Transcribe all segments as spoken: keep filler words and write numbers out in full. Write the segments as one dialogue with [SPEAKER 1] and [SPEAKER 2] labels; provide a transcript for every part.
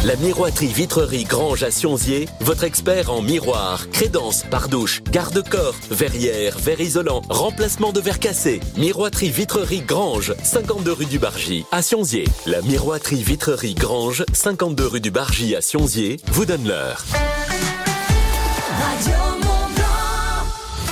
[SPEAKER 1] La miroiterie Vitrerie Grange à Sionzier, votre expert en miroir, crédence, pardouche, garde-corps, verrière, verre isolant, remplacement de verre cassé. Miroiterie Vitrerie Grange, cinquante-deux rue du Bargy à Sionzier. La miroiterie Vitrerie Grange, cinquante-deux rue du Bargy à Sionzier, vous donne l'heure.
[SPEAKER 2] Radio Mont-Blanc.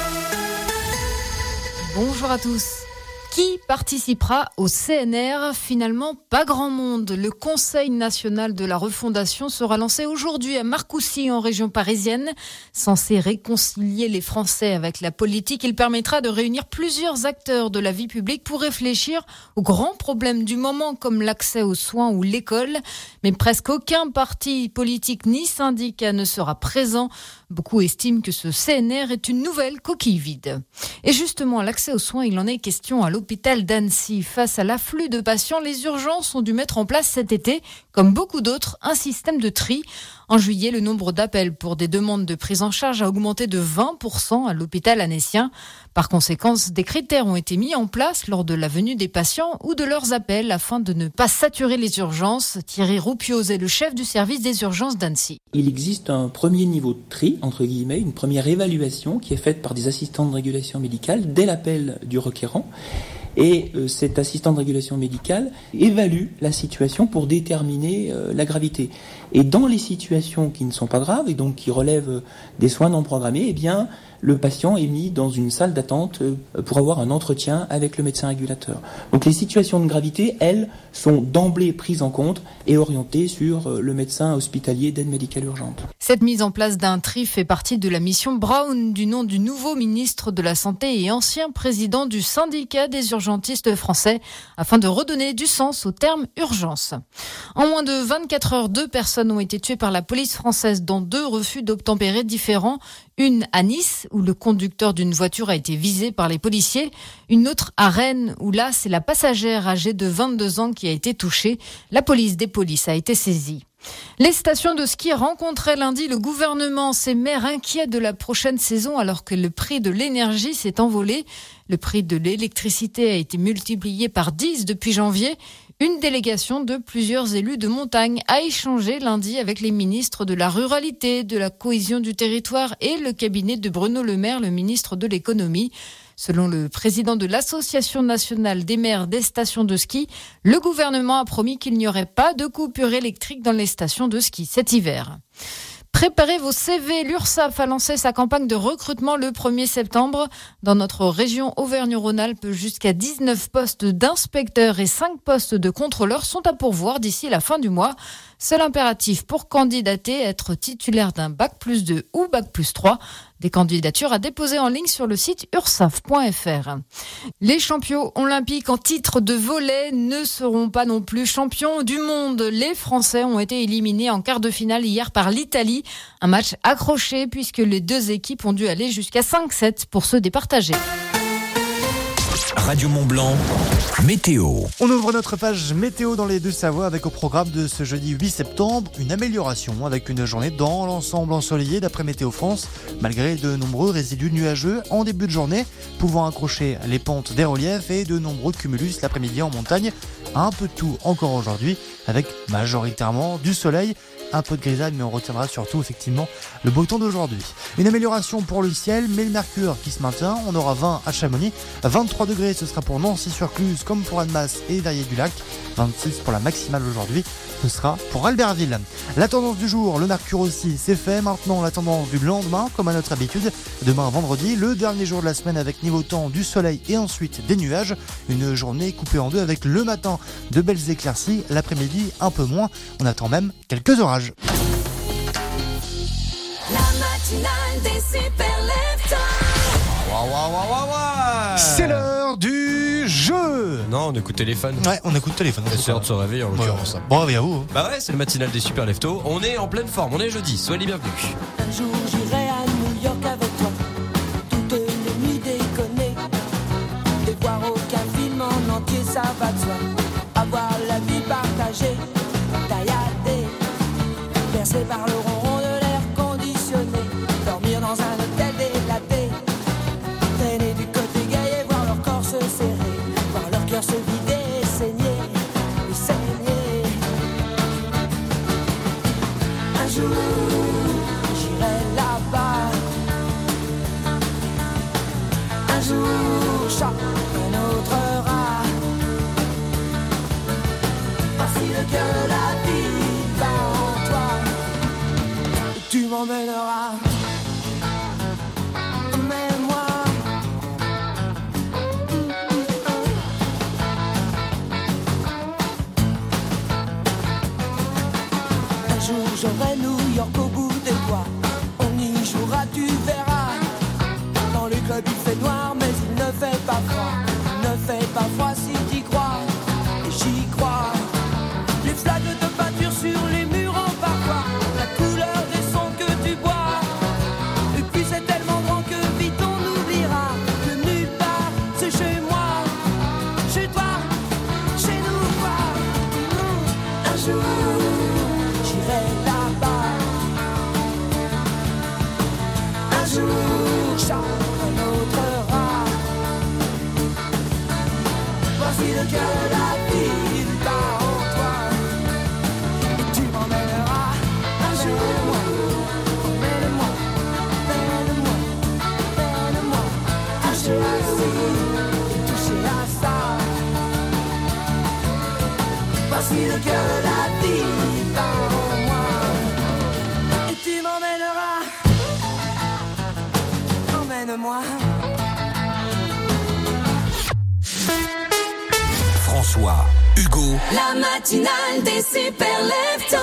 [SPEAKER 3] Bonjour à tous. Qui participera au C N R ? Finalement, pas grand monde. Le Conseil national de la refondation sera lancé aujourd'hui à Marcoussis, en région parisienne. Censé réconcilier les Français avec la politique, il permettra de réunir plusieurs acteurs de la vie publique pour réfléchir aux grands problèmes du moment, comme l'accès aux soins ou l'école. Mais presque aucun parti politique ni syndicat ne sera présent. Beaucoup estiment que ce C N R est une nouvelle coquille vide. Et justement, l'accès aux soins, il en est question à l'hôpital d'Annecy. Face à l'afflux de patients, les urgences ont dû mettre en place cet été, comme beaucoup d'autres, un système de tri. En juillet, le nombre d'appels pour des demandes de prise en charge a augmenté de vingt pour cent à l'hôpital annécien. Par conséquent, des critères ont été mis en place lors de la venue des patients ou de leurs appels afin de ne pas saturer les urgences. Thierry Roupioz est le chef du service des urgences d'Annecy.
[SPEAKER 4] Il existe un premier niveau de tri, entre guillemets, une première évaluation qui est faite par des assistants de régulation médicale dès l'appel du requérant. Et euh, cet assistant de régulation médicale évalue la situation pour déterminer euh, la gravité. Et dans les situations qui ne sont pas graves et donc qui relèvent euh, des soins non programmés, eh bien, le patient est mis dans une salle d'attente euh, pour avoir un entretien avec le médecin régulateur. Donc les situations de gravité, elles, sont d'emblée prises en compte et orientées sur euh, le médecin hospitalier d'aide médicale urgente.
[SPEAKER 3] Cette mise en place d'un tri fait partie de la mission Brown, du nom du nouveau ministre de la Santé et ancien président du syndicat des urgentistes français, afin de redonner du sens au terme urgence. En moins de vingt-quatre heures, deux personnes ont été tuées par la police française dans deux refus d'obtempérer différents. Une à Nice, où le conducteur d'une voiture a été visé par les policiers. Une autre à Rennes, où là, c'est la passagère âgée de vingt-deux ans qui a été touchée. La police des polices a été saisie. Les stations de ski rencontraient lundi le gouvernement. Ces maires inquiets de la prochaine saison alors que le prix de l'énergie s'est envolé. Le prix de l'électricité a été multiplié par dix depuis janvier. Une délégation de plusieurs élus de montagne a échangé lundi avec les ministres de la ruralité, de la cohésion du territoire et le cabinet de Bruno Le Maire, le ministre de l'économie. Selon le président de l'Association nationale des maires des stations de ski, le gouvernement a promis qu'il n'y aurait pas de coupure électrique dans les stations de ski cet hiver. Préparez vos C V. L'URSSAF a lancé sa campagne de recrutement le premier septembre. Dans notre région Auvergne-Rhône-Alpes, jusqu'à dix-neuf postes d'inspecteurs et cinq postes de contrôleurs sont à pourvoir d'ici la fin du mois. Seul impératif pour candidater, être titulaire d'un bac plus deux ou bac plus trois. Des candidatures à déposer en ligne sur le site ursaf point f r. Les champions olympiques en titre de volley ne seront pas non plus champions du monde. Les Français ont été éliminés en quart de finale hier par l'Italie. Un match accroché puisque les deux équipes ont dû aller jusqu'à cinq sept pour se départager.
[SPEAKER 5] Radio Mont-Blanc, météo.
[SPEAKER 6] On ouvre notre page météo dans les Deux-Savoies avec au programme de ce jeudi huit septembre une amélioration avec une journée dans l'ensemble ensoleillée d'après Météo France, malgré de nombreux résidus nuageux en début de journée, pouvant accrocher les pentes des reliefs et de nombreux cumulus l'après-midi en montagne. Un peu de tout encore aujourd'hui avec majoritairement du soleil. Un peu de grisaille, mais on retiendra surtout effectivement le beau temps d'aujourd'hui. Une amélioration pour le ciel, mais le mercure qui se maintient. On aura vingt à Chamonix, vingt-trois degrés, ce sera pour Nancy-sur-Cluse comme pour Annemasse et Verrier-du-Lac. vingt-six pour la maximale aujourd'hui, ce sera pour Albertville. La tendance du jour, le mercure aussi, c'est fait. Maintenant, la tendance du lendemain, comme à notre habitude. Demain, vendredi, le dernier jour de la semaine avec niveau temps du soleil et ensuite des nuages. Une journée coupée en deux avec le matin de belles éclaircies, l'après-midi un peu moins. On attend même quelques orages.
[SPEAKER 2] La matinale des super leftos.
[SPEAKER 7] Waouh, waouh, waouh, waouh, waouh.
[SPEAKER 6] C'est l'heure du jeu.
[SPEAKER 7] Non, on écoute téléphone.
[SPEAKER 6] Ouais, on écoute téléphone.
[SPEAKER 7] C'est l'heure de se réveiller en l'occurrence.
[SPEAKER 6] Ouais, bon, à vous.
[SPEAKER 7] Bah ouais, c'est le matinal des super leftos. On est en pleine forme, on est jeudi. Soyez les bienvenus.
[SPEAKER 8] Un jour j'irai à New York avec toi, toutes les nuits déconner, et voir aucun film en entier, ça va de soi. Avoir la vie partagée, tailladée, bercée par le ronron de l'air conditionné, dormir dans un hôtel délaté, traîner du côté gay et voir leur corps se serrer, voir leur cœur se vider et saigner, et saigner. jour, j'irai là-bas. Un jour, chacun autre. Que la vie va en toi, tu m'emmèneras, emmène-moi. Un jour j'aurai New York au bout des doigts, on y jouera, tu verras. Dans le club il fait noir mais il ne fait pas froid, il ne fait pas froid si t'y crois, et j'y crois. Les flaques de peinture sur les murs en parfois, la couleur des sons que tu bois. Et puis c'est tellement grand que vite on oubliera que nulle part c'est chez moi, chez toi, chez nous quoi. Un jour j'irai là-bas. Un jour chacun autre rat. Voici le cœur de la ville là. Voici le cœur de la vie en moi, et tu m'emmèneras, emmène-moi.
[SPEAKER 5] François, Hugo,
[SPEAKER 2] la matinale des super leftos.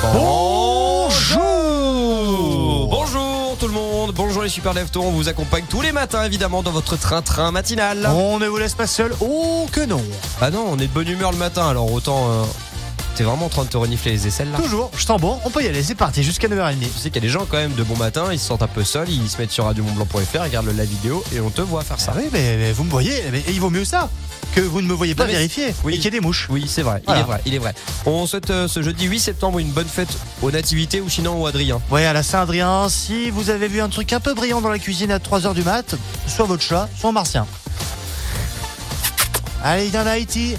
[SPEAKER 7] Bonjour. Bonjour tout le monde, bonjour les super leftos, on vous accompagne tous les matins évidemment dans votre train-train matinal.
[SPEAKER 6] On ne vous laisse pas seul, oh que non.
[SPEAKER 7] Ah non, on est de bonne humeur le matin, alors autant... Euh, t'es vraiment en train de te renifler les aisselles là?
[SPEAKER 6] Toujours, je sens bon, on peut y aller, c'est parti, jusqu'à neuf heures trente.
[SPEAKER 7] Tu sais qu'il y a des gens quand même de bon matin, ils se sentent un peu seuls, ils se mettent sur radio mont blanc point f r, regardent la vidéo et on te voit faire ça.
[SPEAKER 6] Ah oui, mais, mais vous me voyez, mais il vaut mieux ça que vous ne me voyez pas vérifier,
[SPEAKER 7] oui.
[SPEAKER 6] Et qu'il y ait des mouches.
[SPEAKER 7] Oui, c'est vrai,
[SPEAKER 6] Voilà.
[SPEAKER 7] il est vrai, il est vrai. On souhaite euh, ce jeudi huit septembre une bonne fête aux nativités ou sinon au Adrien.
[SPEAKER 6] Ouais, à la Saint-Adrien, si vous avez vu un truc un peu brillant dans la cuisine à trois heures du mat, soit votre chat, soit un martien. Allez, il y en a Haïti.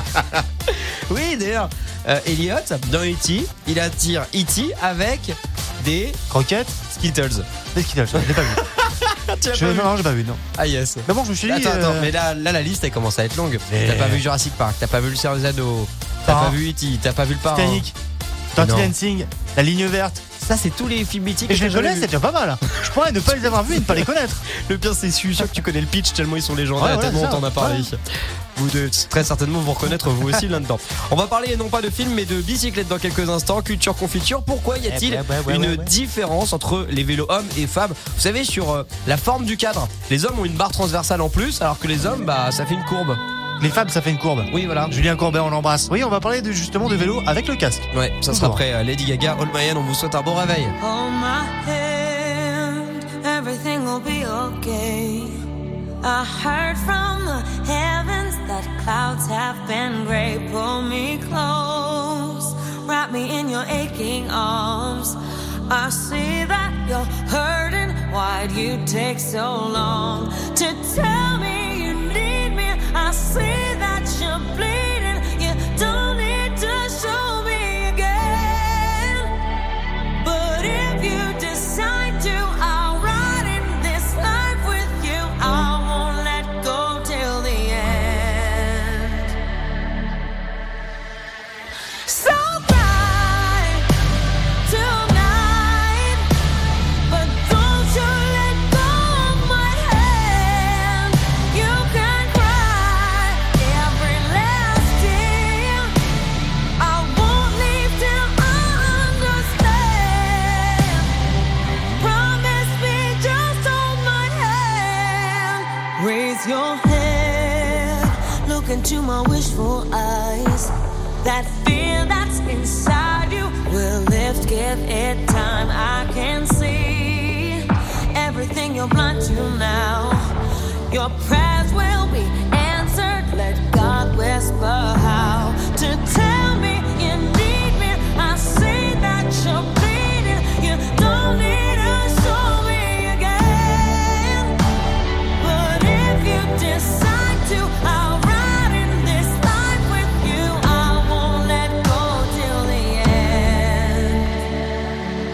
[SPEAKER 7] Oui, d'ailleurs, euh, Elliot, dans E T, il attire E T avec des
[SPEAKER 6] croquettes,
[SPEAKER 7] Skittles.
[SPEAKER 6] Des Skittles, je l'ai pas vu.
[SPEAKER 7] Tu l'as
[SPEAKER 6] je,
[SPEAKER 7] pas vu
[SPEAKER 6] non, j'ai pas vu, non.
[SPEAKER 7] Ah yes.
[SPEAKER 6] Mais bon, je me suis dit.
[SPEAKER 7] Attends, attends,
[SPEAKER 6] euh,
[SPEAKER 7] mais là, là, la liste elle commence à être longue.
[SPEAKER 6] Mais-
[SPEAKER 7] T'as pas vu Jurassic Park, t'as pas vu le Seigneur des Anneaux, t'as
[SPEAKER 6] Parrain.
[SPEAKER 7] pas vu E T, t'as pas vu le Parrain.
[SPEAKER 6] Titanic, Dirty
[SPEAKER 7] Non.
[SPEAKER 6] Dancing, La Ligne Verte.
[SPEAKER 7] Ça, c'est tous les films mythiques.
[SPEAKER 6] Et
[SPEAKER 7] que
[SPEAKER 6] je les
[SPEAKER 7] t'as jamais
[SPEAKER 6] connais,
[SPEAKER 7] vus.
[SPEAKER 6] c'est déjà pas mal. Je pourrais ne pas les avoir vus et ne pas les connaître.
[SPEAKER 7] Le pire, c'est sûr que tu connais le pitch tellement ils sont légendaires,
[SPEAKER 6] Ouais, voilà,
[SPEAKER 7] tellement
[SPEAKER 6] ça.
[SPEAKER 7] on t'en a parlé.
[SPEAKER 6] Ouais.
[SPEAKER 7] Vous devez très certainement vous reconnaître vous aussi là-dedans. On va parler non pas de films mais de bicyclettes dans quelques instants. Culture confiture. Pourquoi y a-t-il
[SPEAKER 6] Eh ben, ouais, ouais,
[SPEAKER 7] une
[SPEAKER 6] ouais, ouais.
[SPEAKER 7] différence entre les vélos hommes et femmes? Vous savez, sur euh, la forme du cadre, les hommes ont une barre transversale en plus, alors que les hommes, bah, ça fait une courbe.
[SPEAKER 6] Les femmes, ça fait une courbe.
[SPEAKER 7] Oui, voilà.
[SPEAKER 6] Julien Courbet, on l'embrasse. Oui, on va parler de, justement de vélo avec le casque.
[SPEAKER 7] Ouais, ça sera
[SPEAKER 6] Bonjour.
[SPEAKER 7] après euh, Lady Gaga, All My Hand. On vous souhaite un bon réveil.
[SPEAKER 8] Hold my hand, everything will be okay. I heard from the heavens that clouds have been gray. Pull me close, wrap me in your aching arms. I see that you're hurting. Why'd you take so long to tell me you need me? I see that you're bleeding. You don't need to show me again. But if you decide to, I'll ride in this life with you. I won't let go till the end. So cry tonight, but don't you let go of my hand. You can cry every last tear. I won't leave till I understand. Promise me, just hold my hand. Raise your head, look into my wishful eyes. That fear that's inside you will lift, give it time. I can see everything you're blind to now. Your prayers will be answered. Let God whisper how to tell me you need me. I see that you're bleeding. You don't need to show me again. But if you decide to, I'll ride in this life with you. I won't let go till the end.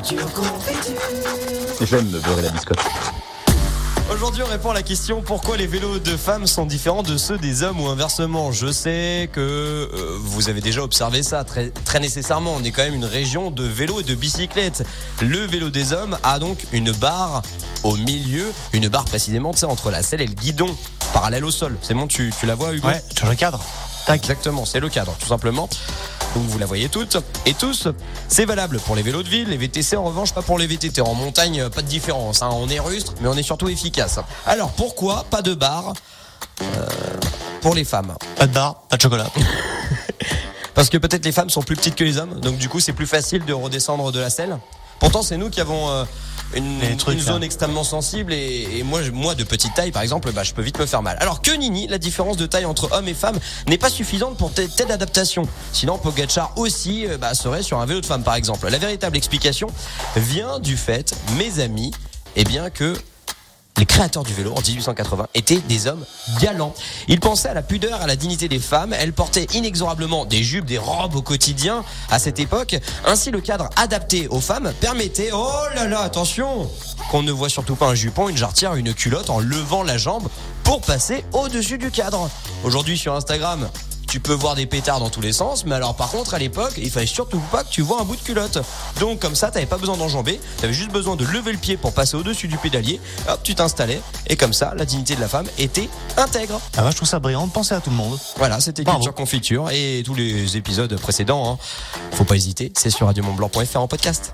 [SPEAKER 9] J'aime me beurrer la biscotte.
[SPEAKER 7] Aujourd'hui, on répond à la question pourquoi les vélos de femmes sont différents de ceux des hommes ou inversement. Je sais que euh, vous avez déjà observé ça très, très nécessairement. On est quand même une région de vélos et de bicyclettes. Le vélo des hommes a donc une barre au milieu, une barre précisément, tu sais, entre la selle et le guidon, parallèle au sol. C'est bon, tu, tu la vois, Hugo ?
[SPEAKER 6] Ouais, sur le cadre. Tac.
[SPEAKER 7] Exactement, c'est le cadre, tout simplement. Donc vous la voyez toutes et tous. C'est valable pour les vélos de ville, les V T C en revanche, pas pour les V T T. En montagne, pas de différence, hein. On est rustre, mais on est surtout efficace. Alors pourquoi pas de barre euh, pour les femmes ?
[SPEAKER 6] Pas de barre, pas de chocolat.
[SPEAKER 7] Parce que peut-être les femmes sont plus petites que les hommes, donc du coup c'est plus facile de redescendre de la selle. Pourtant c'est nous qui avons euh, une,
[SPEAKER 6] trucs,
[SPEAKER 7] une zone extrêmement sensible et, et moi, moi de petite taille par exemple, bah, je peux vite me faire mal. Alors que Nini, la différence de taille entre hommes et femmes n'est pas suffisante pour telle, telle adaptation. Sinon Pogacar aussi bah, serait sur un vélo de femme par exemple. La véritable explication vient du fait, mes amis, eh bien que les créateurs du vélo en dix-huit cent quatre-vingts étaient des hommes galants. Ils pensaient à la pudeur, à la dignité des femmes. Elles portaient inexorablement des jupes, des robes au quotidien à cette époque. Ainsi, le cadre adapté aux femmes permettait, oh là là, attention, qu'on ne voit surtout pas un jupon, une jarretière, une culotte en levant la jambe pour passer au-dessus du cadre. Aujourd'hui, sur Instagram, tu peux voir des pétards dans tous les sens, mais alors par contre à l'époque il fallait surtout pas que tu vois un bout de culotte. Donc comme ça t'avais pas besoin d'enjamber, t'avais juste besoin de lever le pied pour passer au-dessus du pédalier. Hop, tu t'installais et comme ça la dignité de la femme était intègre.
[SPEAKER 6] Ah bah je trouve ça brillant de penser à tout le monde.
[SPEAKER 7] Voilà, c'était
[SPEAKER 6] Bravo.
[SPEAKER 7] Culture Confiture et tous les épisodes précédents, hein. Faut pas hésiter, c'est sur radio mont blanc point f r en podcast.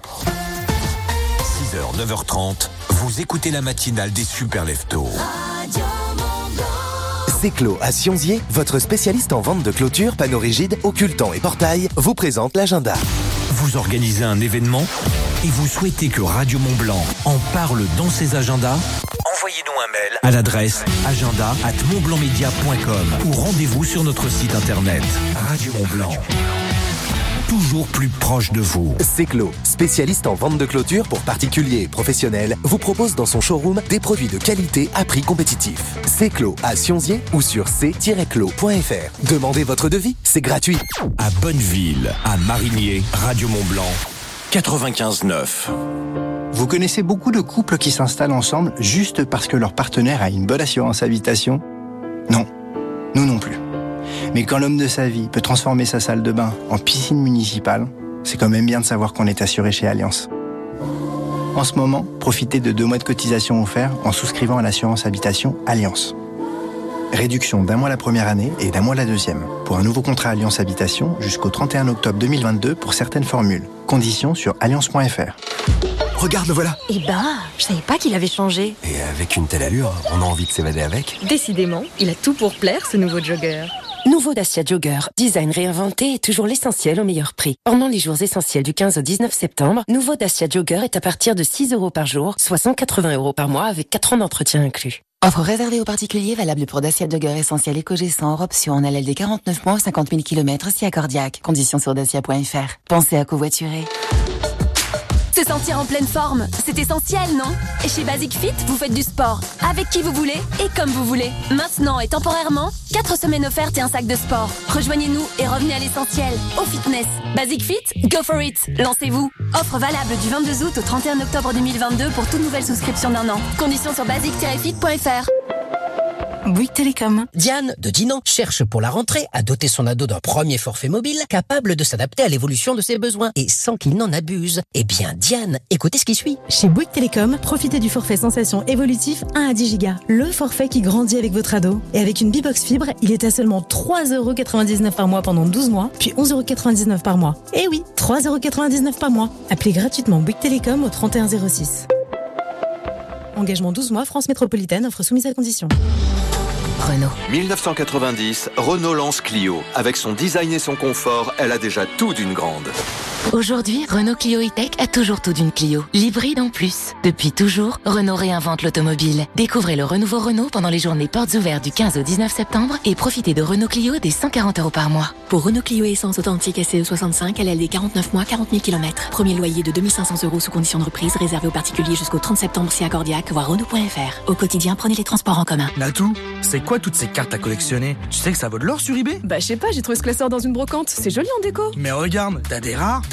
[SPEAKER 5] six heures, neuf heures trente, vous écoutez la matinale des Super Leftos.
[SPEAKER 2] Radio Mont-Blanc.
[SPEAKER 10] Seclo à Sionzier, votre spécialiste en vente de clôture, panneaux rigides, occultants et portails, vous présente l'agenda.
[SPEAKER 5] Vous organisez un événement et vous souhaitez que Radio Mont-Blanc en parle dans ses agendas ? Envoyez-nous un mail à l'adresse agenda arobase montblancmedia point com ou rendez-vous sur notre site internet. Radio Mont-Blanc, toujours plus proche de vous.
[SPEAKER 10] Seclo, spécialiste en vente de clôture pour particuliers et professionnels, vous propose dans son showroom des produits de qualité à prix compétitif. Seclo à Sionzier ou sur c tiret clos point f r. Demandez votre devis, c'est gratuit.
[SPEAKER 5] À Bonneville, à Marigné, Radio Mont-Blanc, quatre-vingt-quinze neuf.
[SPEAKER 11] Vous connaissez beaucoup de couples qui s'installent ensemble juste parce que leur partenaire a une bonne assurance habitation ? Non, nous non plus. Mais quand l'homme de sa vie peut transformer sa salle de bain en piscine municipale, c'est quand même bien de savoir qu'on est assuré chez Allianz. En ce moment, profitez de deux mois de cotisation offerts en souscrivant à l'assurance habitation Allianz. Réduction d'un mois la première année et d'un mois la deuxième. Pour un nouveau contrat Allianz Habitation jusqu'au trente et un octobre deux mille vingt-deux pour certaines formules. Conditions sur allianz point f r.
[SPEAKER 12] Regarde, le voilà.
[SPEAKER 13] Eh ben, je savais pas qu'il avait changé.
[SPEAKER 12] Et avec une telle allure, on a envie de s'évader avec.
[SPEAKER 13] Décidément, il a tout pour plaire, ce nouveau jogger.
[SPEAKER 14] Nouveau Dacia Jogger. Design réinventé et toujours l'essentiel au meilleur prix. Pendant les jours essentiels du quinze au dix-neuf septembre, nouveau Dacia Jogger est à partir de six euros par jour, soit cent quatre-vingts euros par mois avec quatre ans d'entretien inclus.
[SPEAKER 15] Offre réservée aux particuliers, valable pour Dacia Jogger essentiel EcoG cent hors option en L L D quarante-neuf mois ou cinquante mille kilomètres si accordiaque. Conditions sur dacia point f r. Pensez à covoiturer.
[SPEAKER 16] Se sentir en pleine forme, c'est essentiel, non ? Et chez Basic Fit, vous faites du sport avec qui vous voulez et comme vous voulez. Maintenant et temporairement, quatre semaines offertes et un sac de sport. Rejoignez-nous et revenez à l'essentiel, au fitness. Basic Fit, go for it, lancez-vous. Offre valable du vingt-deux août au trente et un octobre deux mille vingt-deux pour toute nouvelle souscription d'un an. Conditions sur basic tiret fit point f r.
[SPEAKER 15] Bouygues Télécom.
[SPEAKER 17] Diane de Dinan cherche pour la rentrée à doter son ado d'un premier forfait mobile capable de s'adapter à l'évolution de ses besoins et sans qu'il n'en abuse. Eh bien Diane, écoutez ce qui suit.
[SPEAKER 18] Chez Bouygues Télécom, profitez du forfait Sensation évolutif un à dix gigas. Le forfait qui grandit avec votre ado. Et avec une Bibox Fibre, il est à seulement trois euros quatre-vingt-dix-neuf par mois pendant douze mois, puis onze euros quatre-vingt-dix-neuf par mois. Eh oui, trois euros quatre-vingt-dix-neuf par mois. Appelez gratuitement Bouygues Télécom au trente et un zéro six. Engagement douze mois, France Métropolitaine, offre soumise à condition.
[SPEAKER 19] Renault. dix-neuf cent quatre-vingt-dix, Renault lance Clio. Avec son design et son confort, elle a déjà tout d'une grande.
[SPEAKER 15] Aujourd'hui, Renault Clio E-Tech a toujours tout d'une Clio. L'hybride en plus. Depuis toujours, Renault réinvente l'automobile. Découvrez le renouveau Renault pendant les journées portes ouvertes du quinze au dix-neuf septembre et profitez de Renault Clio dès cent quarante euros par mois.
[SPEAKER 20] Pour Renault Clio Essence authentique S E soixante-cinq, L L D quarante-neuf mois, quarante mille kilomètres. Premier loyer de deux mille cinq cents euros sous condition de reprise, réservé aux particuliers jusqu'au trente septembre si accordiaque, voir Renault point f r. Au quotidien, prenez les transports en commun.
[SPEAKER 21] Natou, c'est quoi toutes ces cartes à collectionner? Tu sais que ça vaut de l'or sur eBay?
[SPEAKER 22] Bah je sais pas, j'ai trouvé ce classeur dans une brocante, c'est joli en déco.
[SPEAKER 21] Mais regarde, t'as des rares, des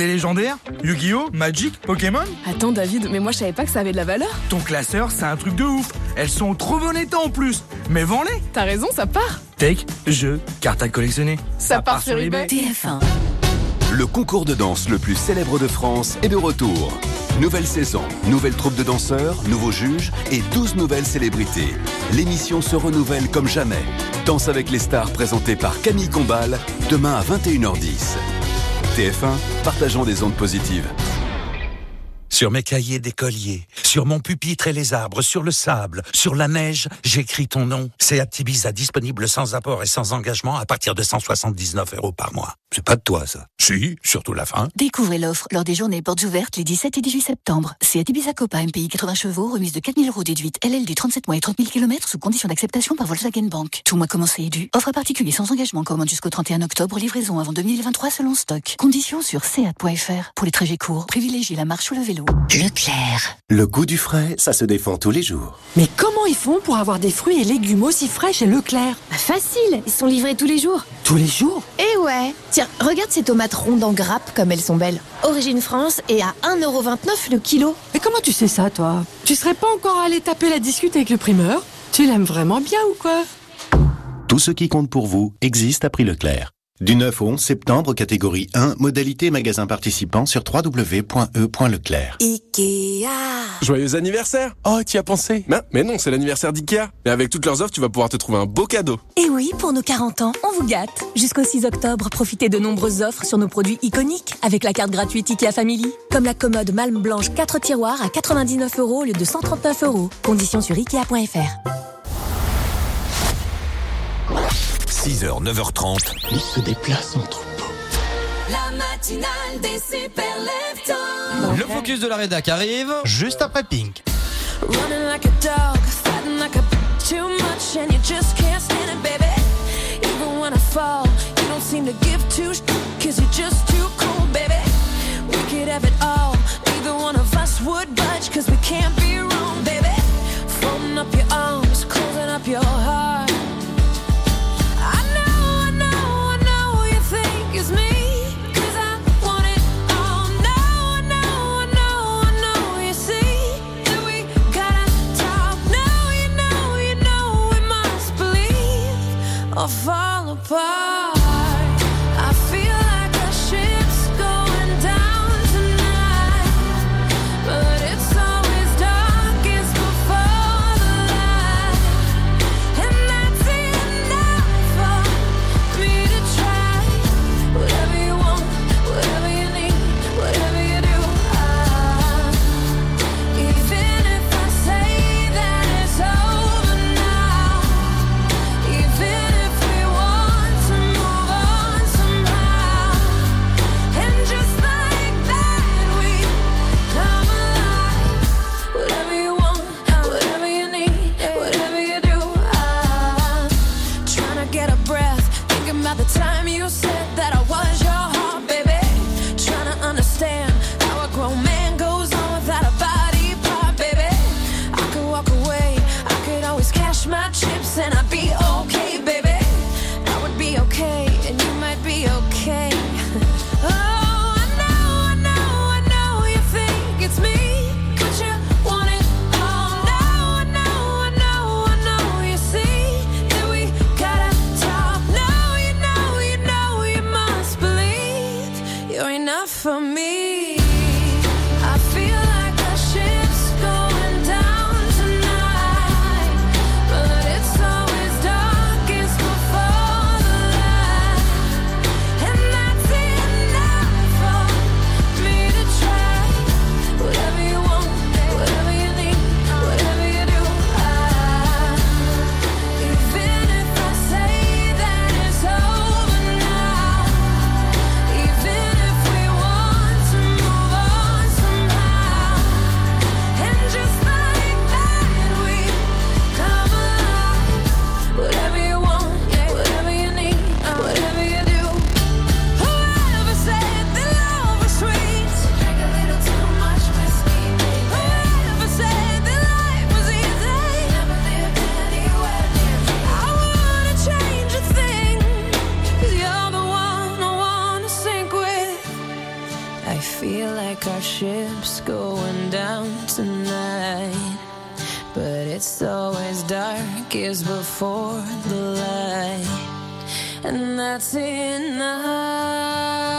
[SPEAKER 21] Des légendaires, Yu-Gi-Oh, Magic, Pokémon.
[SPEAKER 1] Attends David, mais moi je savais pas que ça avait de la valeur.
[SPEAKER 21] Ton classeur, c'est un truc de ouf. Elles sont au trop bon état en plus. Mais vends-les.
[SPEAKER 1] T'as raison, ça part.
[SPEAKER 21] Tech, jeux, cartes à collectionner.
[SPEAKER 1] Ça, ça part, part sur eBay.
[SPEAKER 16] T F un.
[SPEAKER 10] Le concours de danse le plus célèbre de France est de retour. Nouvelle saison, nouvelle troupe de danseurs, nouveaux juges et douze nouvelles célébrités. L'émission se renouvelle comme jamais. Danse avec les stars présentée par Camille Combal, demain à vingt et une heures dix. T F un, partageons des ondes positives.
[SPEAKER 5] Sur mes cahiers d'écolier, sur mon pupitre et les arbres, sur le sable, sur la neige, j'écris ton nom. C'est Aptibiza, disponible sans apport et sans engagement à partir de cent soixante-dix-neuf euros par mois. C'est pas de toi, ça. Si, surtout la fin.
[SPEAKER 20] Découvrez l'offre lors des journées portes ouvertes les dix-sept et dix-huit septembre. C'est Ibiza Copa M P I quatre-vingts chevaux, remise de quatre mille euros déduite L L D trente-sept mois et trente mille kilomètres sous condition d'acceptation par Volkswagen Bank. Tout mois commencé est dû. Offre à particulier sans engagement, commande jusqu'au trente et un octobre, livraison avant deux mille vingt-trois selon stock. Conditions sur seat point f r. Pour les trajets courts, privilégiez la marche ou le vélo.
[SPEAKER 14] Leclerc.
[SPEAKER 10] Le goût du frais, ça se défend tous les jours.
[SPEAKER 22] Mais comment ils font pour avoir des fruits et légumes aussi frais chez Leclerc?
[SPEAKER 23] Bah facile, ils sont livrés tous les jours.
[SPEAKER 22] Tous les jours?
[SPEAKER 23] Eh ouais. Tiens, regarde ces tomates rondes en grappe comme elles sont belles. Origine France et à un euro vingt-neuf le kilo.
[SPEAKER 22] Mais comment tu sais ça, toi? Tu serais pas encore allé taper la discute avec le primeur? Tu l'aimes vraiment bien ou quoi?
[SPEAKER 10] Tout ce qui compte pour vous existe à prix Leclerc. Du neuf au onze septembre, catégorie un, modalité magasin participant sur w w w point e point leclerc.
[SPEAKER 23] Ikea.
[SPEAKER 24] Joyeux anniversaire! Oh, t'y as pensé? Mais, mais non, c'est l'anniversaire d'Ikea. Et avec toutes leurs offres, tu vas pouvoir te trouver un beau cadeau.
[SPEAKER 16] Et oui, pour nos quarante ans, on vous gâte. Jusqu'au six octobre, profitez de nombreuses offres sur nos produits iconiques avec la carte gratuite Ikea Family. Comme la commode Malm Blanche quatre tiroirs à quatre-vingt-dix-neuf euros au lieu de cent trente-neuf euros. Conditions sur ikea point f r.
[SPEAKER 5] six heures, neuf heures trente.
[SPEAKER 2] Il se déplace en troupeau.
[SPEAKER 8] La matinale des super leftos.
[SPEAKER 7] Le focus de la rédac arrive
[SPEAKER 6] juste après Pink.
[SPEAKER 8] Running like a dog, fighting like a too much and you just can't stand it, baby. Even when I fall, you don't seem to give two sh- cause you're just too cold, baby. We could have it all, neither one of us would budge cause we can't be wrong, baby. Folding up your arms, closing up your heart. It's me, cause I want it all now. I know, I know, I know. You see that we gotta talk now. You know, you know we must believe or fall apart. I feel like our ship's going down tonight.
[SPEAKER 3] ship's going down tonight, but it's always darkest before the light, and that's enough.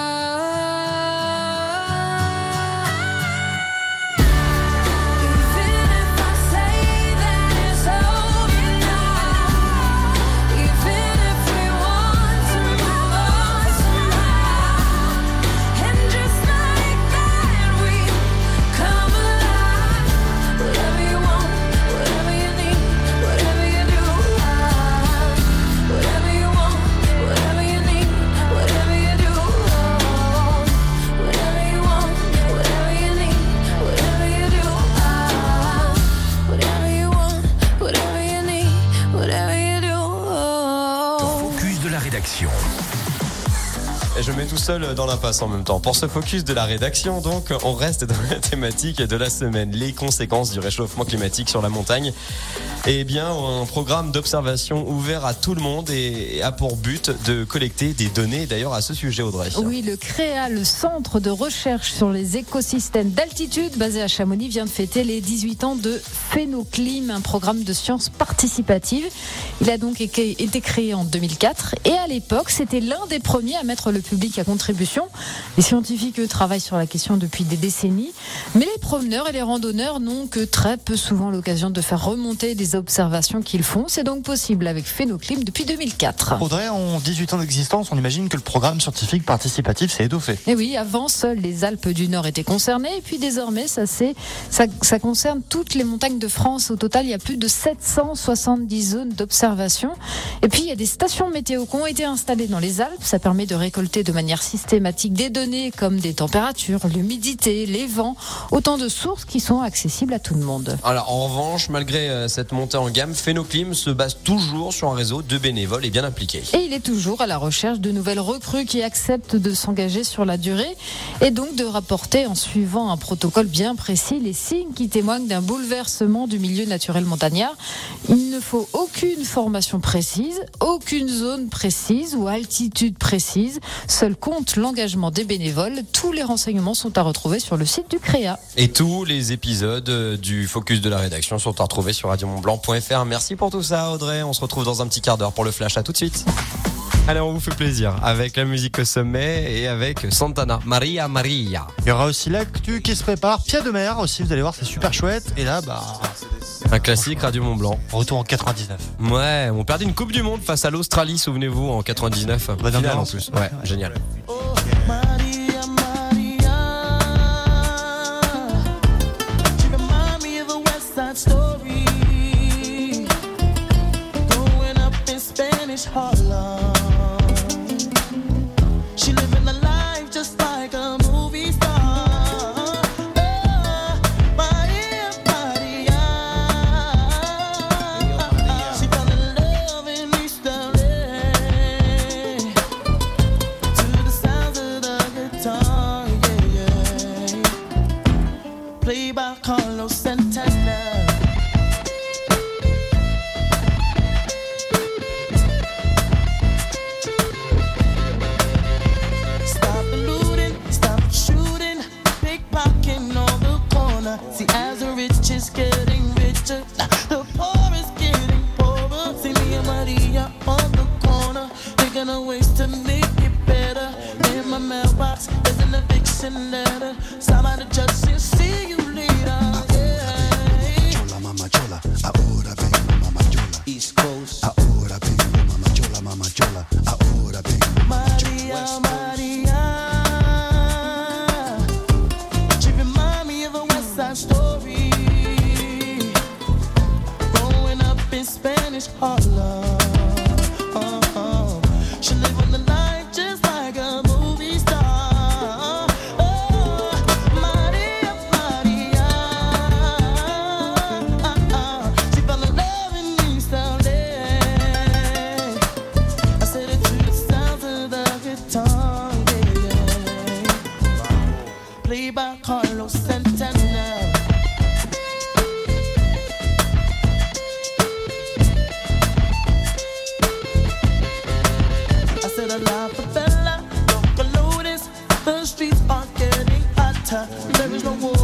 [SPEAKER 7] Et je mets tout seul dans l'impasse en même temps. Pour ce focus de la rédaction, donc, on reste dans la thématique de la semaine. Les conséquences du réchauffement climatique sur la montagne. Eh bien, un programme d'observation ouvert à tout le monde et a pour but de collecter des données. D'ailleurs, à ce sujet, Audrey.
[SPEAKER 4] Oui, le CREA, le Centre de recherche sur les écosystèmes d'altitude, basé à Chamonix, vient de fêter les dix-huit ans de Phénoclim, un programme de sciences participatives. Il a donc été créé en deux mille quatre et à l'époque, c'était l'un des premiers à mettre le public à contribution. Les scientifiques, eux, travaillent sur la question depuis des décennies, mais les promeneurs et les randonneurs n'ont que très peu souvent l'occasion de faire remonter des observations qu'ils font. C'est donc possible avec Phénoclim depuis deux mille quatre.
[SPEAKER 6] Audrey, en dix-huit ans d'existence, on imagine que le programme scientifique participatif s'est étoffé.
[SPEAKER 4] Et oui, avant, seules les Alpes du Nord étaient concernées, et puis désormais, ça, c'est, ça, ça concerne toutes les montagnes de France. Au total, il y a plus de sept cent soixante-dix zones d'observation. Et puis, il y a des stations météo qui ont été installées dans les Alpes. Ça permet de récolter de manière systématique des données comme des températures, l'humidité, les vents, autant de sources qui sont accessibles à tout le monde.
[SPEAKER 7] Alors, en revanche, malgré euh, cette montée en gamme, Phénoclim se base toujours sur un réseau de bénévoles et bien impliqués.
[SPEAKER 4] Et il est toujours à la recherche de nouvelles recrues qui acceptent de s'engager sur la durée et donc de rapporter en suivant un protocole bien précis les signes qui témoignent d'un bouleversement du milieu naturel montagnard. Il ne faut aucune formation précise, aucune zone précise ou altitude précise. Seul compte l'engagement des bénévoles. Tous les renseignements sont à retrouver sur le site du CREA.
[SPEAKER 7] Et tous les épisodes du Focus de la rédaction sont à retrouver sur radio mont blanc point f r. Merci pour tout ça, Audrey. On se retrouve dans un petit quart d'heure pour le flash. À tout de suite. Allez, on vous fait plaisir avec la musique au sommet et avec Santana, Maria Maria.
[SPEAKER 6] Il y aura aussi l'actu qui se prépare, Pied de mer aussi, vous allez voir, c'est super chouette. Et là, bah...
[SPEAKER 7] un classique Radio Mont Blanc.
[SPEAKER 6] Retour en quatre-vingt-dix-neuf.
[SPEAKER 7] Ouais, on perdit une Coupe du Monde face à l'Australie, souvenez-vous, en quatre-vingt-dix-neuf.
[SPEAKER 6] Bah,
[SPEAKER 7] finale en plus. Ouais, ouais, génial.
[SPEAKER 8] Harlem. She living a life just like a movie star. Oh, Maria, Maria. She fell in love in East L A to the sounds of the guitar, yeah, yeah. Played by Carlos Santana. See, as the rich is getting richer, the poor is getting poorer. See me and Maria on the corner, thinking of ways to make it better. In my mailbox, there's an eviction letter. Somebody just said, see you later. Yeah.
[SPEAKER 9] Chola, mama chola, ahora vengo, mama chola. East Coast, ahora vengo, mama chola, mama chola, ahora vengo, mama chola.
[SPEAKER 8] Maria, Maria. Story growing up in Spanish Harlem. Oh, oh. She living the life just like a movie star. Oh, Maria, Maria. She fell in love in East L A. I said it to the sounds of the guitar, yeah, yeah. Played by Carlos Santana. La favela, local lotus, the streets are getting hotter. There is no war.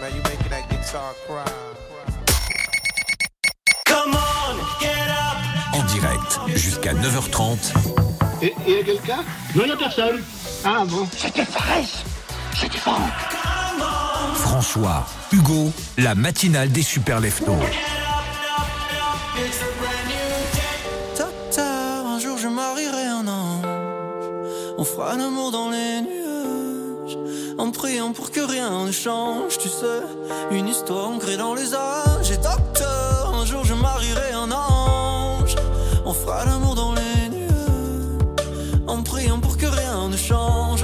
[SPEAKER 11] man. You making that guitar cry.
[SPEAKER 5] Come on, get up. En direct, jusqu'à neuf heures trente.
[SPEAKER 2] Et il y a quelqu'un? Non, il n'y a personne. Ah bon? C'était fraîche. C'était fort.
[SPEAKER 5] François, Hugo, la matinale des super leftos.
[SPEAKER 12] Docteur, un jour je marierai un ange. On fera l'amour dans les nuages, en priant pour que rien ne change. Tu sais, une histoire ancrée dans les âges. Et docteur, un jour je marierai un ange. On fera l'amour dans les nuages, en priant pour que rien ne change.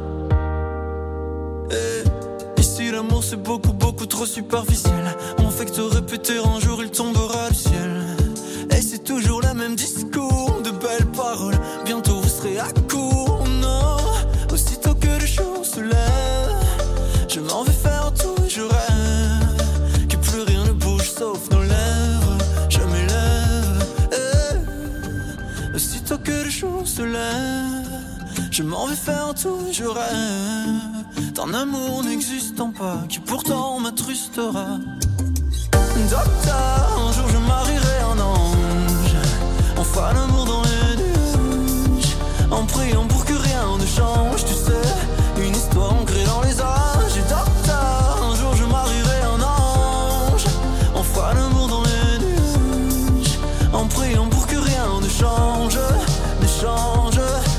[SPEAKER 12] Et ici l'amour c'est beaucoup beaucoup trop superficiel. On fait que te répéter un jour il tombera du ciel. Et c'est toujours le même discours, de belles paroles. Bientôt vous serez à court, non. Aussitôt que le jour se lève, je m'en vais faire tout et je rêve que plus rien ne bouge sauf nos lèvres. Je m'élève, eh. Aussitôt que le jour se lève, je m'en vais faire tout et je rêve d'un amour n'existant pas qui pourtant m'attrustera. Docteur, un jour je marierai un ange. On fera l'amour dans les nuages, en priant pour que rien ne change. Tu sais, une histoire ancrée dans les âges. Et docteur, un jour je marierai un ange. On fera l'amour dans les nuages, en priant pour que rien ne change, ne change.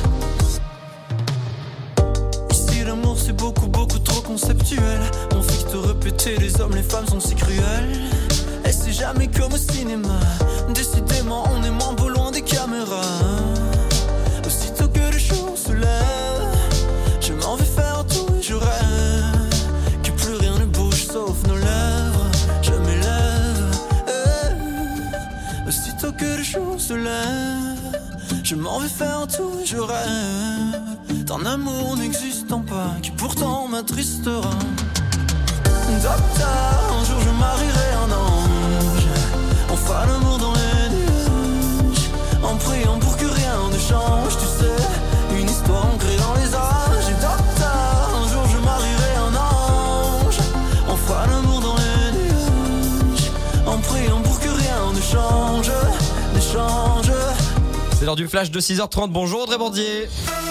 [SPEAKER 12] Ici l'amour c'est beaucoup beaucoup trop conceptuel. On fait que te répéter, les hommes, les femmes sont si cruels. Et c'est jamais comme au cinéma. Décidément on est moins beau loin des caméras. Aussitôt que le jour se lève, je m'en vais faire tout et je rêve que plus rien ne bouge sauf nos lèvres. Je m'élève, eh. Aussitôt que le jour se lève, je m'en vais faire tout et je rêve d'un amour n'existant pas qui pourtant m'attristera. Docteur, un jour je marierai un ange. On fera l'amour dans les nuages, en priant pour que rien ne change. Tu sais, une histoire ancrée dans les âges. Et docteur, un jour je marierai un ange. On fera l'amour dans les nuages, en priant pour que rien ne change, ne change.
[SPEAKER 7] C'est l'heure du flash de six heures trente. Bonjour Audrey Bandier.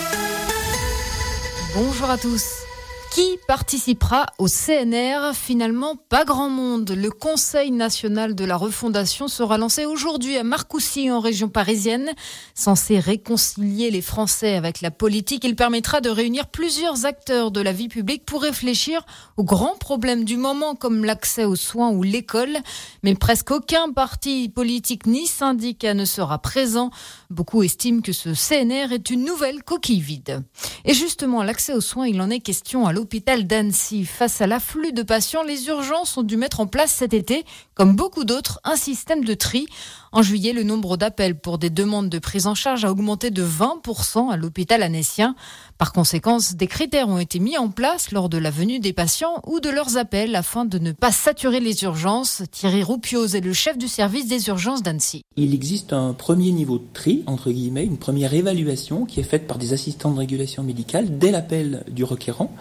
[SPEAKER 4] Bonjour à tous. Qui participera au C N R? Finalement, pas grand monde. Le Conseil national de la refondation sera lancé aujourd'hui à Marcoussis, en région parisienne. Censé réconcilier les Français avec la politique, il permettra de réunir plusieurs acteurs de la vie publique pour réfléchir aux grands problèmes du moment, comme l'accès aux soins ou l'école. Mais presque aucun parti politique ni syndicat ne sera présent. Beaucoup estiment que ce C N R est une nouvelle coquille vide. Et justement, l'accès aux soins, il en est question à l'hôpital. L'hôpital d'Annecy. Face à l'afflux de patients, les urgences ont dû mettre en place cet été, comme beaucoup d'autres, un système de tri. En juillet, le nombre d'appels pour des demandes de prise en charge a augmenté de vingt pour cent à l'hôpital annécien. Par conséquent, des critères ont été mis en place lors de la venue des patients ou de leurs appels afin de ne pas saturer les urgences. Thierry Roupioz est le chef du service des urgences d'Annecy.
[SPEAKER 13] Il existe un premier niveau de tri, entre guillemets, une première évaluation qui est faite par des assistants de régulation médicale dès l'appel du requérant.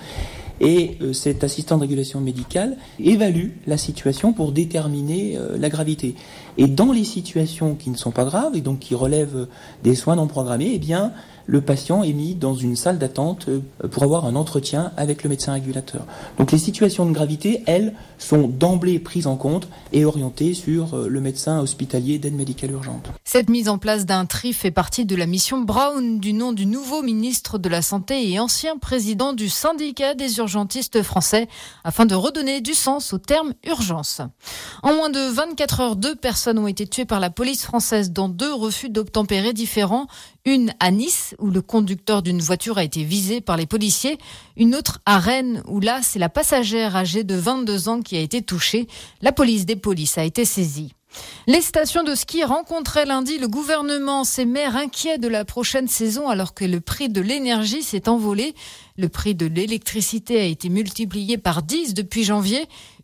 [SPEAKER 13] Et euh, cet assistant de régulation médicale évalue la situation pour déterminer euh, la gravité. Et dans les situations qui ne sont pas graves et donc qui relèvent des soins non programmés, eh bien, le patient est mis dans une salle d'attente pour avoir un entretien avec le médecin régulateur. Donc les situations de gravité, elles, sont d'emblée prises en compte et orientées sur le médecin hospitalier d'aide médicale urgente.
[SPEAKER 4] Cette mise en place d'un tri fait partie de la mission Brown, du nom du nouveau ministre de la Santé et ancien président du syndicat des urgentistes français, afin de redonner du sens au terme urgence. En moins de vingt-quatre heures, deux personnes ont été tuées par la police française dans deux refus d'obtempérer différents. Une à Nice, où le conducteur d'une voiture a été visé par les policiers. Une autre à Rennes, où là, c'est la passagère âgée de vingt-deux ans qui a été touchée. La police des polices a été saisie. Les stations de ski rencontraient lundi le gouvernement, ces maires inquiets de la prochaine saison alors que le prix de l'énergie s'est envolé. Le prix de l'électricité a été multiplié par dix depuis janvier.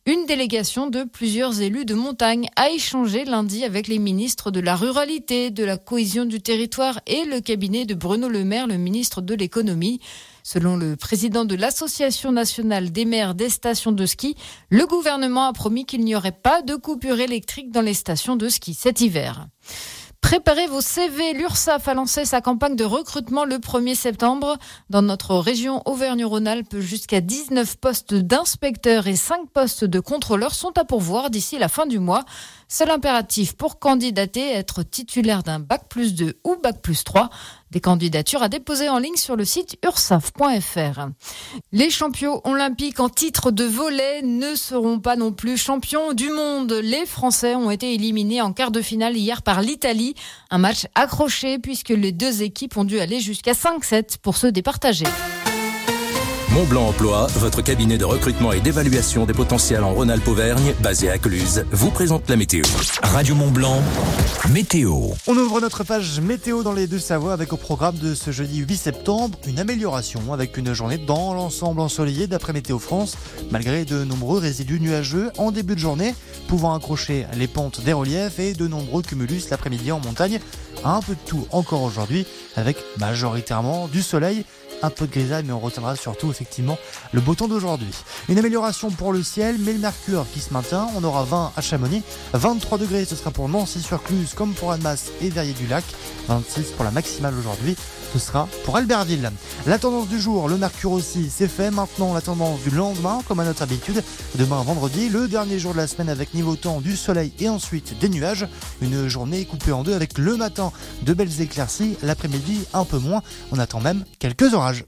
[SPEAKER 4] Une délégation de plusieurs élus de montagne a échangé lundi avec les ministres de la Ruralité, de la Cohésion du territoire et le cabinet de Bruno Le Maire, le ministre de l'Économie. Selon le président de l'Association nationale des maires des stations de ski, le gouvernement a promis qu'il n'y aurait pas de coupure électrique dans les stations de ski cet hiver. Préparez vos C V. L'URSSAF a lancé sa campagne de recrutement le premier septembre. Dans notre région Auvergne-Rhône-Alpes, jusqu'à dix-neuf postes d'inspecteurs et cinq postes de contrôleurs sont à pourvoir d'ici la fin du mois. Seul impératif pour candidater, être titulaire d'un bac plus deux ou bac plus trois. Des candidatures à déposer en ligne sur le site ursaf point f r. Les champions olympiques en titre de volley ne seront pas non plus champions du monde. Les Français ont été éliminés en quart de finale hier par l'Italie. Un match accroché puisque les deux équipes ont dû aller jusqu'à cinq sept pour se départager.
[SPEAKER 5] Montblanc Emploi, votre cabinet de recrutement et d'évaluation des potentiels en Rhône-Alpes-Auvergne, basé à Cluses, vous présente la météo. Radio Montblanc, météo.
[SPEAKER 6] On ouvre notre page météo dans les Deux-Savoies avec au programme de ce jeudi huit septembre une amélioration avec une journée dans l'ensemble ensoleillée d'après Météo France, malgré de nombreux résidus nuageux en début de journée, pouvant accrocher les pentes des reliefs et de nombreux cumulus l'après-midi en montagne. Un peu de tout encore aujourd'hui avec majoritairement du soleil. Un peu de grisaille, mais on retiendra surtout effectivement le beau temps d'aujourd'hui. Une amélioration pour le ciel, mais le mercure qui se maintient. On aura vingt à Chamonix, vingt-trois degrés, ce sera pour Nancy-sur-Cluse comme pour Annemasse et Verrier-du-Lac, vingt-six pour la maximale aujourd'hui. Ce sera pour Albertville. La tendance du jour, le mercure aussi, c'est fait. Maintenant, la tendance du lendemain, comme à notre habitude. Demain, vendredi, le dernier jour de la semaine avec niveau temps du soleil et ensuite des nuages. Une journée coupée en deux avec le matin de belles éclaircies, l'après-midi un peu moins. On attend même quelques orages.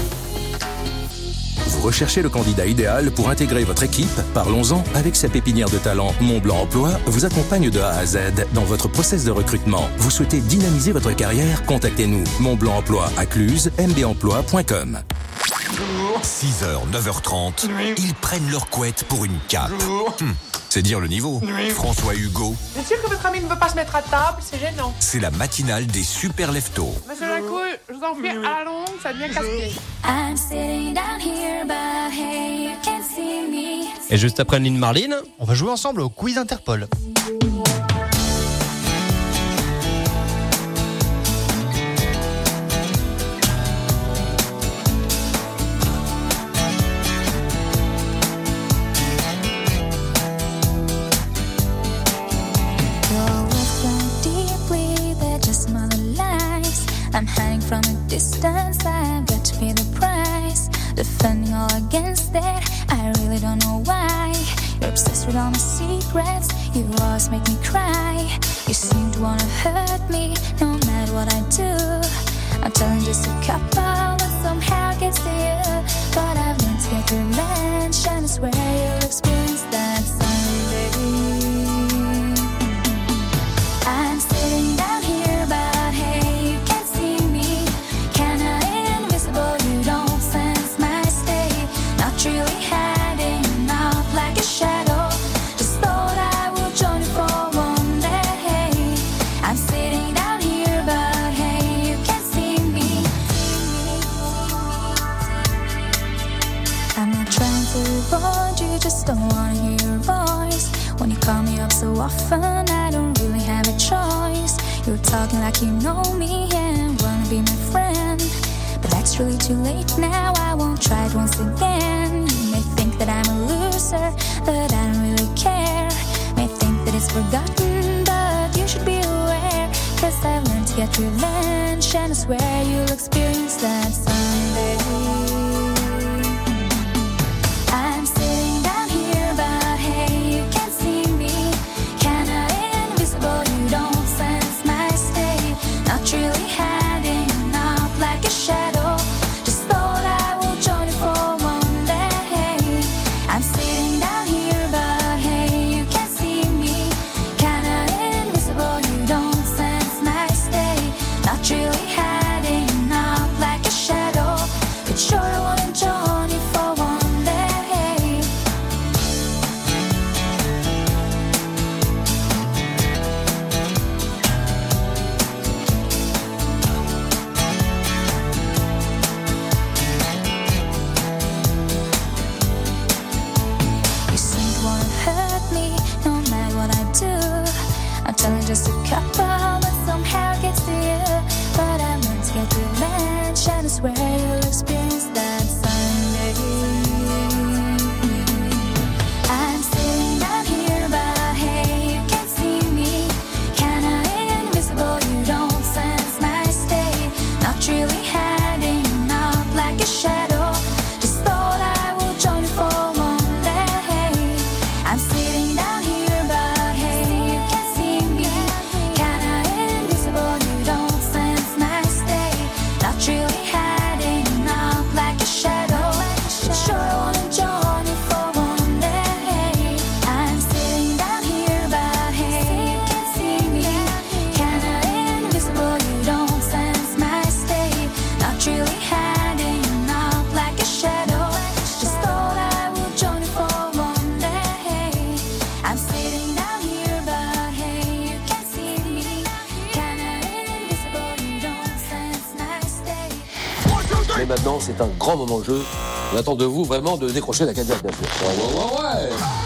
[SPEAKER 5] Vous recherchez le candidat idéal pour intégrer votre équipe? Parlons-en. Avec sa pépinière de talent Montblanc Emploi vous accompagne de A à Z dans votre process de recrutement. Vous souhaitez dynamiser votre carrière? Contactez-nous. Montblanc Emploi à Cluses, m b emploi point com.
[SPEAKER 11] six heures, neuf heures trente, oui. Ils prennent leur couette pour une cape. Hum, c'est dire le niveau. Oui. François Hugo.
[SPEAKER 17] Bien sûr que votre ami ne veut pas se mettre à table, c'est gênant.
[SPEAKER 11] C'est la matinale des super leftos.
[SPEAKER 17] Monsieur Jacou, je vous en prie, à la longue, ça devient casse-pied.
[SPEAKER 7] Et juste après Lynn Marlene,
[SPEAKER 6] on va jouer ensemble au quiz Interpol.
[SPEAKER 3] I'm hiding from a distance, I've got to pay the price. Defending all against that, I really don't know why. You're obsessed with all my secrets, you always make me cry. You seem to wanna hurt me, no matter what I do. I'm telling just a couple, but somehow gets to you. But I've learned to get revenge, and I swear you'll experience that someday. I'm sitting down here, but hey, you can't see me. Kinda invisible, you don't sense my state. Not really hiding out like a shadow. Just thought I would join you for one day. I'm sitting down here, but hey, you can't see me. I'm not trying to avoid you, just don't wanna hear your voice. When you call me up so often, I don't really have a choice. You're talking like you know me and wanna be my friend, but that's really too late now, I won't try it once again. You may think that I'm a loser, but I don't really care. May think that it's forgotten, but you should be aware. Cause I've learned to get revenge, and I swear you'll experience that someday. I'm sitting down here, but hey, you can't see me. Kinda invisible, you don't sense my state. Not really hiding out like a shadow. Just thought I would join you for one day. I'm sitting down here, but hey, you can't see me. Kinda invisible, you don't sense my state. Not really hiding out like a shadow. But sure I wanna join you for one day. You seem to wanna experience that Sunday. I'm sitting down here, but hey, you can't see me. Kinda invisible, you don't sense my state. Not really hiding out like a shadow. Just thought I would join you for one day. I'm sitting down here, but hey, you can't see me. Kinda invisible, you don't sense my state. Not really hiding out like a shadow. Sure, I wanna join you for one day. I'm sitting down here, but hey, you can't see me. Kinda invisible, you don't sense my state. Not really hiding out like a shadow. Just thought I would join you for one day. I'm sitting down here, but hey, you can't see me. Kinda invisible, you don't sense my state.
[SPEAKER 15] Mais maintenant, c'est un grand moment de jeu. On attend de vous vraiment de décrocher la Cadillac, bien sûr. Ouais, ouais, ouais.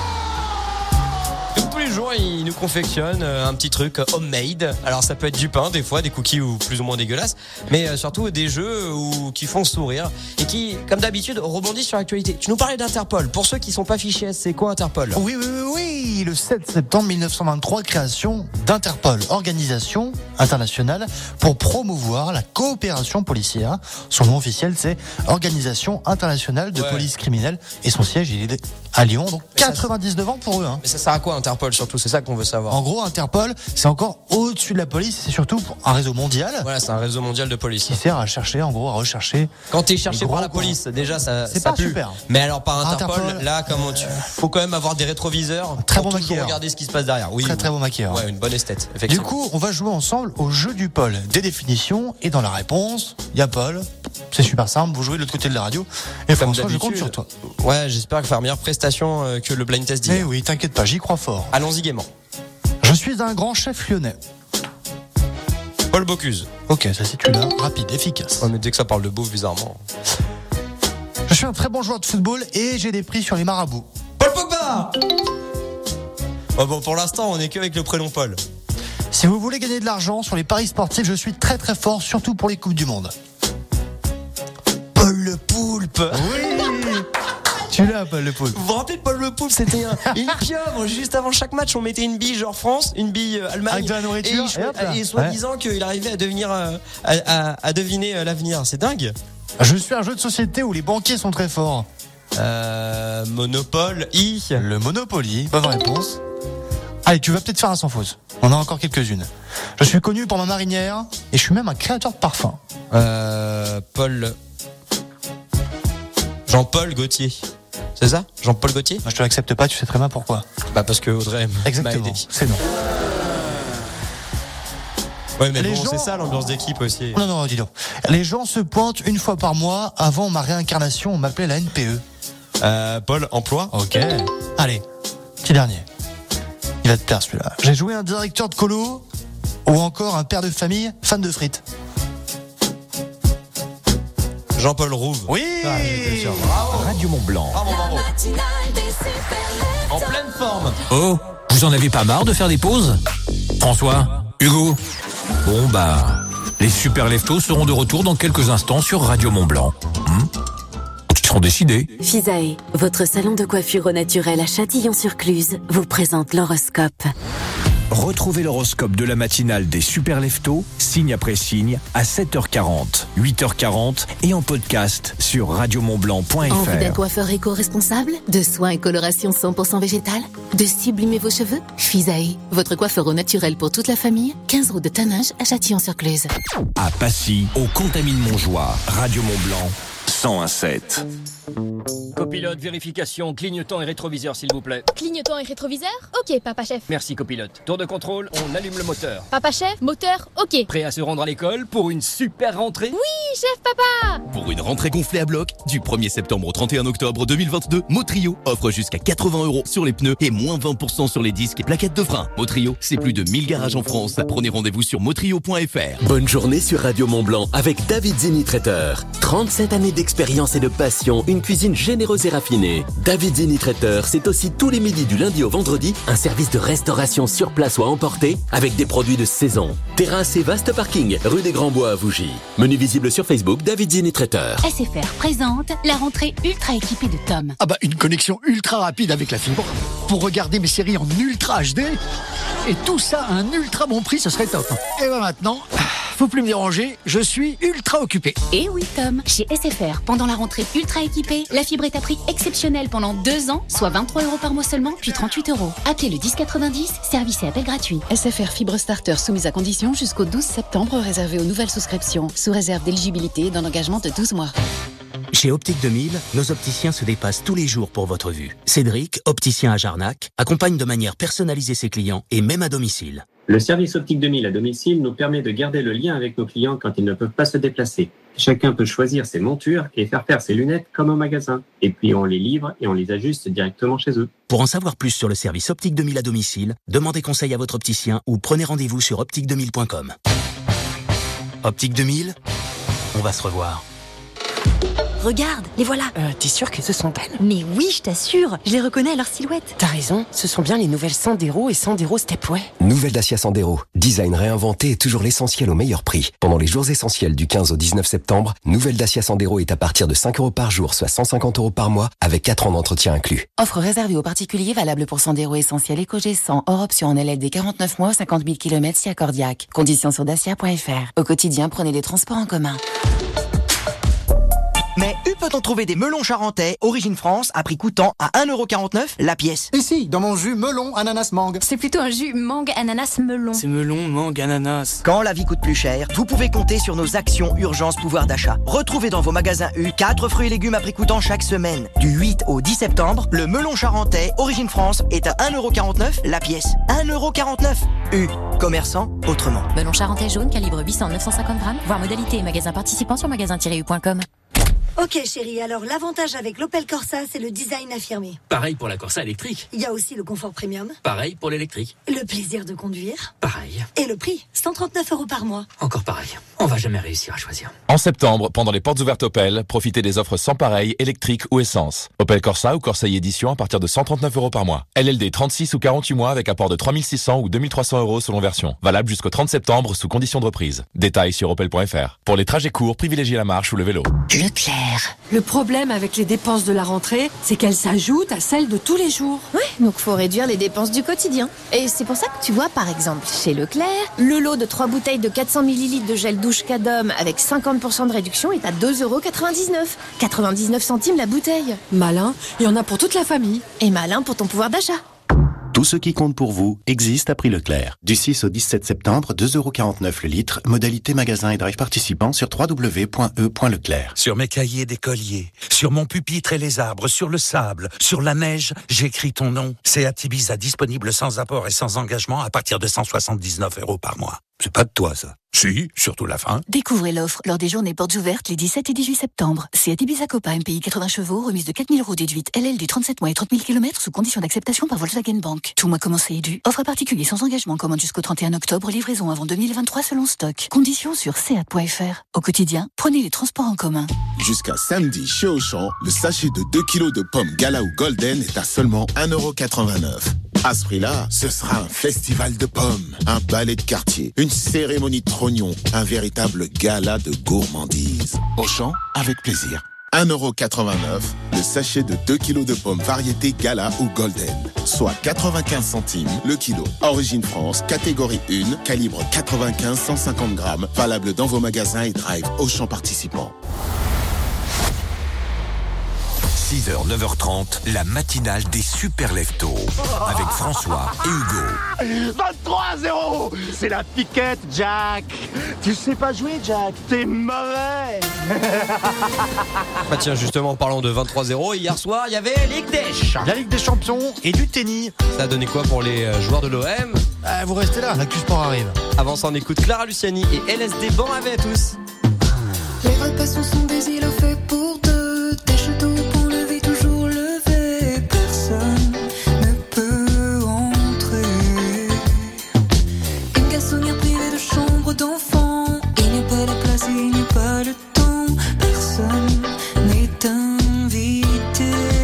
[SPEAKER 7] Comme tous les jours, il nous confectionne euh, un petit truc euh, homemade. Alors ça peut être du pain, des fois, des cookies ou plus ou moins dégueulasses, mais euh, surtout des jeux où, qui font sourire et qui, comme d'habitude, rebondissent sur l'actualité. Tu nous parlais d'Interpol. Pour ceux qui sont pas fichés, c'est quoi Interpol ?
[SPEAKER 6] Oui, oui, oui, oui. Le sept septembre mille neuf cent vingt-trois, création d'Interpol, organisation internationale pour promouvoir la coopération policière. Son nom officiel, c'est Organisation internationale de
[SPEAKER 7] Ouais.
[SPEAKER 6] police criminelle, et son siège, il est à Lyon. Donc
[SPEAKER 7] Mais ça-
[SPEAKER 6] quatre-vingt-dix-neuf ans pour eux. Hein.
[SPEAKER 7] Mais ça sert à quoi Interpol surtout ? C'est ça qu'on veut savoir.
[SPEAKER 6] En gros, Interpol, c'est encore au-dessus de la police. C'est surtout un réseau mondial.
[SPEAKER 7] Voilà, c'est un réseau mondial de police.
[SPEAKER 6] Qui sert à chercher, en gros, à rechercher.
[SPEAKER 7] Quand t'es cherché
[SPEAKER 6] les
[SPEAKER 7] par
[SPEAKER 6] gros
[SPEAKER 7] la police, déjà ça,
[SPEAKER 6] C'est
[SPEAKER 7] ça
[SPEAKER 6] pas
[SPEAKER 7] pue.
[SPEAKER 6] super.
[SPEAKER 7] Mais alors par Interpol,
[SPEAKER 6] Interpol,
[SPEAKER 7] là, comment tu, faut quand même avoir des rétroviseurs.
[SPEAKER 6] Très
[SPEAKER 7] pour
[SPEAKER 6] bon
[SPEAKER 7] toujours
[SPEAKER 6] maquilleur.
[SPEAKER 7] regarder ce qui se passe derrière. Oui.
[SPEAKER 6] Très très bon maquilleur.
[SPEAKER 7] Ouais, une bonne esthète.
[SPEAKER 6] Du
[SPEAKER 7] Effectivement.
[SPEAKER 6] coup, on va jouer ensemble au jeu du Paul. Des définitions, et dans la réponse, il y a Paul. C'est super simple, vous jouez de l'autre côté de la radio. Et
[SPEAKER 7] Comme
[SPEAKER 6] François, je compte
[SPEAKER 7] d'habitude.
[SPEAKER 6] sur toi.
[SPEAKER 7] Ouais, j'espère faire meilleure prestation euh, que le blind test
[SPEAKER 6] Mais
[SPEAKER 7] d'hier.
[SPEAKER 6] oui, t'inquiète pas, j'y crois fort.
[SPEAKER 7] Allons-y gaiement.
[SPEAKER 6] Je suis un grand chef lyonnais.
[SPEAKER 7] Paul Bocuse.
[SPEAKER 6] Ok, ça c'est là, rapide, efficace.
[SPEAKER 7] Ouais, mais dès que ça parle de bouffe, bizarrement.
[SPEAKER 6] Je suis un très bon joueur de football et j'ai des prix sur les marabouts.
[SPEAKER 7] Paul Pogba. Oh bon, pour l'instant, on est que avec le prénom Paul.
[SPEAKER 6] Si vous voulez gagner de l'argent sur les paris sportifs, je suis très très fort, surtout pour les Coupes du Monde.
[SPEAKER 7] Paul le Poulpe.
[SPEAKER 6] Oui. Tu l'as, Paul le Poulpe.
[SPEAKER 7] Vous vous rappelez de Paul le Poulpe, c'était un, une pieuvre. Juste avant chaque match, on mettait une bille genre France, une bille euh, Allemagne.
[SPEAKER 6] Avec de la nourriture,
[SPEAKER 7] Et, il-
[SPEAKER 6] et hop là.
[SPEAKER 7] et soi-disant qu'il arrivait à devenir, euh, à, à- à deviner euh, l'avenir. C'est dingue.
[SPEAKER 6] Je suis un jeu de société où les banquiers sont très forts.
[SPEAKER 7] Euh, Monopole, I.
[SPEAKER 6] Le Monopoly, bonne réponse. Allez, tu vas peut-être faire un sans faute. On a encore quelques-unes. Je suis connu pour ma marinière et je suis même un créateur de parfum.
[SPEAKER 7] Euh, Paul. Jean-Paul Gaultier. C'est ça Jean-Paul Gaultier?
[SPEAKER 6] Moi, je te l'accepte pas, tu sais très bien pourquoi.
[SPEAKER 7] Bah parce que Audrey m'a
[SPEAKER 6] Exactement,
[SPEAKER 7] aidé.
[SPEAKER 6] c'est non.
[SPEAKER 7] Ouais, mais
[SPEAKER 6] Les
[SPEAKER 7] bon,
[SPEAKER 6] gens-
[SPEAKER 7] c'est ça l'ambiance d'équipe aussi.
[SPEAKER 6] Non, non, dis donc. Les gens se pointent une fois par mois. Avant ma réincarnation, on m'appelait la N P E.
[SPEAKER 7] Euh, Paul, emploi.
[SPEAKER 6] Ok. Allez, petit dernier. Il va te plaire celui-là. J'ai joué un directeur de colo ou encore un père de famille fan de frites.
[SPEAKER 7] Jean-Paul Rouve.
[SPEAKER 6] Oui.
[SPEAKER 7] Ah, bien sûr.
[SPEAKER 5] Radio Mont Blanc.
[SPEAKER 7] Bravo, bravo. En pleine forme.
[SPEAKER 5] Oh, vous en avez pas marre de faire des pauses? François, Hugo. Bon bah, les super leftos seront de retour dans quelques instants sur Radio Mont Blanc. Hmm, ils seront décidés.
[SPEAKER 18] Fisae, votre salon de coiffure au naturel à Châtillon-sur-Cluse, vous présente l'horoscope.
[SPEAKER 5] Retrouvez l'horoscope de la matinale des super leftos, signe après signe, à sept heures quarante, huit heures quarante et en podcast sur radio mont blanc point f
[SPEAKER 20] Envie d'un
[SPEAKER 5] r.
[SPEAKER 20] coiffeur éco-responsable? De soins et coloration cent pour cent végétal? De sublimer vos cheveux? Fisae, votre coiffeur au naturel pour toute la famille, quinze route de Tannage à Châtillon-sur-Cluse.
[SPEAKER 5] À Passy, au Contamine Montjoie, Radio Mont Blanc, cent un sept.
[SPEAKER 19] Copilote, vérification, clignotant et rétroviseur s'il vous plaît.
[SPEAKER 21] Clignotant et rétroviseur? Ok, papa chef.
[SPEAKER 19] Merci copilote. Tour de contrôle, on allume le moteur.
[SPEAKER 21] Papa chef, moteur, ok.
[SPEAKER 19] Prêt à se rendre à l'école pour une super rentrée?
[SPEAKER 21] Oui, chef papa.
[SPEAKER 25] Pour une rentrée gonflée à bloc, du premier septembre au trente et un octobre deux mille vingt-deux, Motrio offre jusqu'à quatre-vingts euros sur les pneus et moins vingt pour cent sur les disques et plaquettes de frein. Motrio, c'est plus de mille garages en France. Prenez rendez-vous sur motrio point f r.
[SPEAKER 10] Bonne journée sur Radio Mont Blanc avec David Zini Traiteur. trente-sept années d'expérience et de passion, une cuisine généreuse
[SPEAKER 1] et raffinée. David Zini Traiteur, c'est aussi tous les midis du lundi au vendredi, un service de restauration sur place ou à emporter avec des produits de saison. Terrasse et vaste parking, rue des Grands Bois à Vougy. Menu visible sur Facebook, David Zini Traiteur.
[SPEAKER 20] S F R présente la rentrée ultra équipée de Tom.
[SPEAKER 2] Ah bah une connexion ultra rapide avec la fibre pour regarder mes séries en ultra H D et tout ça à un ultra bon prix, ce serait top. Et bah maintenant, faut plus me déranger, je suis ultra occupé.
[SPEAKER 20] Et oui Tom, chez S F R, pendant la rentrée ultra équipée, la fibre est à prix exceptionnel pendant deux ans, soit vingt-trois euros par mois seulement, puis trente-huit euros. Appelez le dix quatre-vingt-dix, service et appel gratuit.
[SPEAKER 14] S F R Fibre Starter soumise à condition jusqu'au douze septembre, réservé aux nouvelles souscriptions, sous réserve d'éligibilité d'un engagement de douze mois.
[SPEAKER 22] Chez Optique deux mille, nos opticiens se dépassent tous les jours pour votre vue. Cédric, opticien à Jarnac, accompagne de manière personnalisée ses clients et même à domicile.
[SPEAKER 23] Le service Optique deux mille à domicile nous permet de garder le lien avec nos clients quand ils ne peuvent pas se déplacer. Chacun peut choisir ses montures et faire faire ses lunettes comme au magasin. Et puis on les livre et on les ajuste directement chez eux.
[SPEAKER 22] Pour en savoir plus sur le service Optique deux mille à domicile, demandez conseil à votre opticien ou prenez rendez-vous sur optique deux mille point com. Optique deux mille, on va se revoir.
[SPEAKER 24] Regarde, les voilà.
[SPEAKER 26] Euh, t'es sûr que ce sont elles?
[SPEAKER 24] Mais oui, je t'assure, je les reconnais à leur silhouette.
[SPEAKER 26] T'as raison, ce sont bien les nouvelles Sandero et Sandero Stepway.
[SPEAKER 27] Nouvelle Dacia Sandero. Design réinventé et toujours l'essentiel au meilleur prix. Pendant les jours essentiels du quinze au dix-neuf septembre, nouvelle Dacia Sandero est à partir de cinq euros par jour, soit cent cinquante euros par mois, avec quatre ans d'entretien inclus.
[SPEAKER 14] Offre réservée aux particuliers, valable pour Sandero Essentiel EcoG cent, hors option en L L D quarante-neuf mois, cinquante mille kilomètres si accordiaque. Conditions sur dacia point f r. Au quotidien, prenez les transports en commun.
[SPEAKER 28] Mais où peut-on trouver des melons charentais, origine France, à prix coûtant à un euro quarante-neuf la pièce?
[SPEAKER 29] Ici, dans mon jus melon ananas mangue.
[SPEAKER 24] C'est plutôt un jus mangue ananas melon.
[SPEAKER 26] C'est melon, mangue, ananas.
[SPEAKER 28] Quand la vie coûte plus cher, vous pouvez compter sur nos actions urgence pouvoir d'achat. Retrouvez dans vos magasins U quatre fruits et légumes à prix coûtant chaque semaine. Du huit au dix septembre, le melon charentais, origine France, est à un euro quarante-neuf la pièce. un euro quarante-neuf. U. Commerçant autrement.
[SPEAKER 24] Melon charentais jaune, calibre huit cents à neuf cent cinquante grammes. Voir modalité et magasin participant sur magasin tiret u point com.
[SPEAKER 30] Ok chérie, alors l'avantage avec l'Opel Corsa, c'est le design affirmé.
[SPEAKER 19] Pareil pour la Corsa électrique.
[SPEAKER 30] Il y a aussi le confort premium.
[SPEAKER 19] Pareil pour l'électrique.
[SPEAKER 30] Le plaisir de conduire.
[SPEAKER 19] Pareil.
[SPEAKER 30] Et le prix, cent trente-neuf euros par mois.
[SPEAKER 19] Encore pareil. On va jamais réussir à choisir.
[SPEAKER 31] En septembre, pendant les portes ouvertes Opel, profitez des offres sans pareil, électrique ou essence. Opel Corsa ou Corsa e-Edition à partir de cent trente-neuf euros par mois. L L D trente-six ou quarante-huit mois avec apport de trois mille six cents ou deux mille trois cents euros selon version. Valable jusqu'au trente septembre sous condition de reprise. Détails sur opel point f r. Pour les trajets courts, privilégiez la marche ou le vélo.
[SPEAKER 24] Leclerc.
[SPEAKER 32] Le problème avec les dépenses de la rentrée, c'est qu'elles s'ajoutent à celles de tous les jours.
[SPEAKER 21] Ouais, donc faut réduire les dépenses du quotidien. Et c'est pour ça que tu vois, par exemple, chez Leclerc, le lot de trois bouteilles de quatre cents millilitres de gel douche Cadom avec cinquante pour cent de réduction est à deux euros quatre-vingt-dix-neuf. quatre-vingt-dix-neuf centimes la bouteille.
[SPEAKER 32] Malin, il y en a pour toute la famille.
[SPEAKER 21] Et malin pour ton pouvoir d'achat.
[SPEAKER 33] Tout ce qui compte pour vous existe à prix Leclerc. Du six au dix-sept septembre, deux euros quarante-neuf le litre. Modalité magasin et drive participant sur w w w point e point leclerc.
[SPEAKER 34] Sur mes cahiers d'écolier, sur mon pupitre et les arbres, sur le sable, sur la neige, j'écris ton nom. Seat Ibiza disponible sans apport et sans engagement à partir de cent soixante-dix-neuf euros par mois. C'est pas de toi, ça. Si, surtout la fin.
[SPEAKER 20] Découvrez l'offre lors des journées portes ouvertes les dix-sept et dix-huit septembre. Seat Ibiza Copa M P I quatre-vingts chevaux, remise de quatre mille euros déduite L L du trente-sept mois et trente mille kilomètres sous condition d'acceptation par Volkswagen Bank. Tout mois commencé et dû. Offre à particulier sans engagement, commande jusqu'au trente et un octobre, livraison avant deux mille vingt-trois selon stock. Conditions sur seat point f r. Au quotidien, prenez les transports en commun.
[SPEAKER 35] Jusqu'à samedi chez Auchan, le sachet de deux kilos de pommes Gala ou Golden est à seulement un euro quatre-vingt-neuf. À ce prix-là, ce sera un festival de pommes, un ballet de quartier, une cérémonie de trognons, un véritable gala de gourmandise. Auchan, avec plaisir. un euro quatre-vingt-neuf, le sachet de deux kilos de pommes variété Gala ou Golden, soit quatre-vingt-quinze centimes le kilo. Origine France, catégorie un, calibre quatre-vingt-quinze à cent cinquante grammes, valable dans vos magasins et drive Auchan participants.
[SPEAKER 5] six heures, neuf heures trente, la matinale des super leftos avec François et Hugo.
[SPEAKER 2] vingt-trois à zéro. C'est la piquette, Jack. Tu sais pas jouer, Jack. T'es mauvais.
[SPEAKER 7] Bah tiens, justement, en parlant de vingt-trois zéro, hier soir, il y avait Ligue des Champions.
[SPEAKER 6] La Ligue des Champions et du tennis.
[SPEAKER 7] Ça a donné quoi pour les joueurs de l'O M?
[SPEAKER 6] Ah, vous restez là, l'actu sport arrive.
[SPEAKER 7] Avant ça, on écoute Clara Luciani et L S D. Bon réveil à tous.
[SPEAKER 3] Les repas sont des îlots faits pour deux. Des châteaux pour lever, toujours lever. Personne ne peut entrer. Une garçonnière privée de chambre d'enfant. Il n'y a pas la place et il n'y a pas le temps. Personne n'est invité.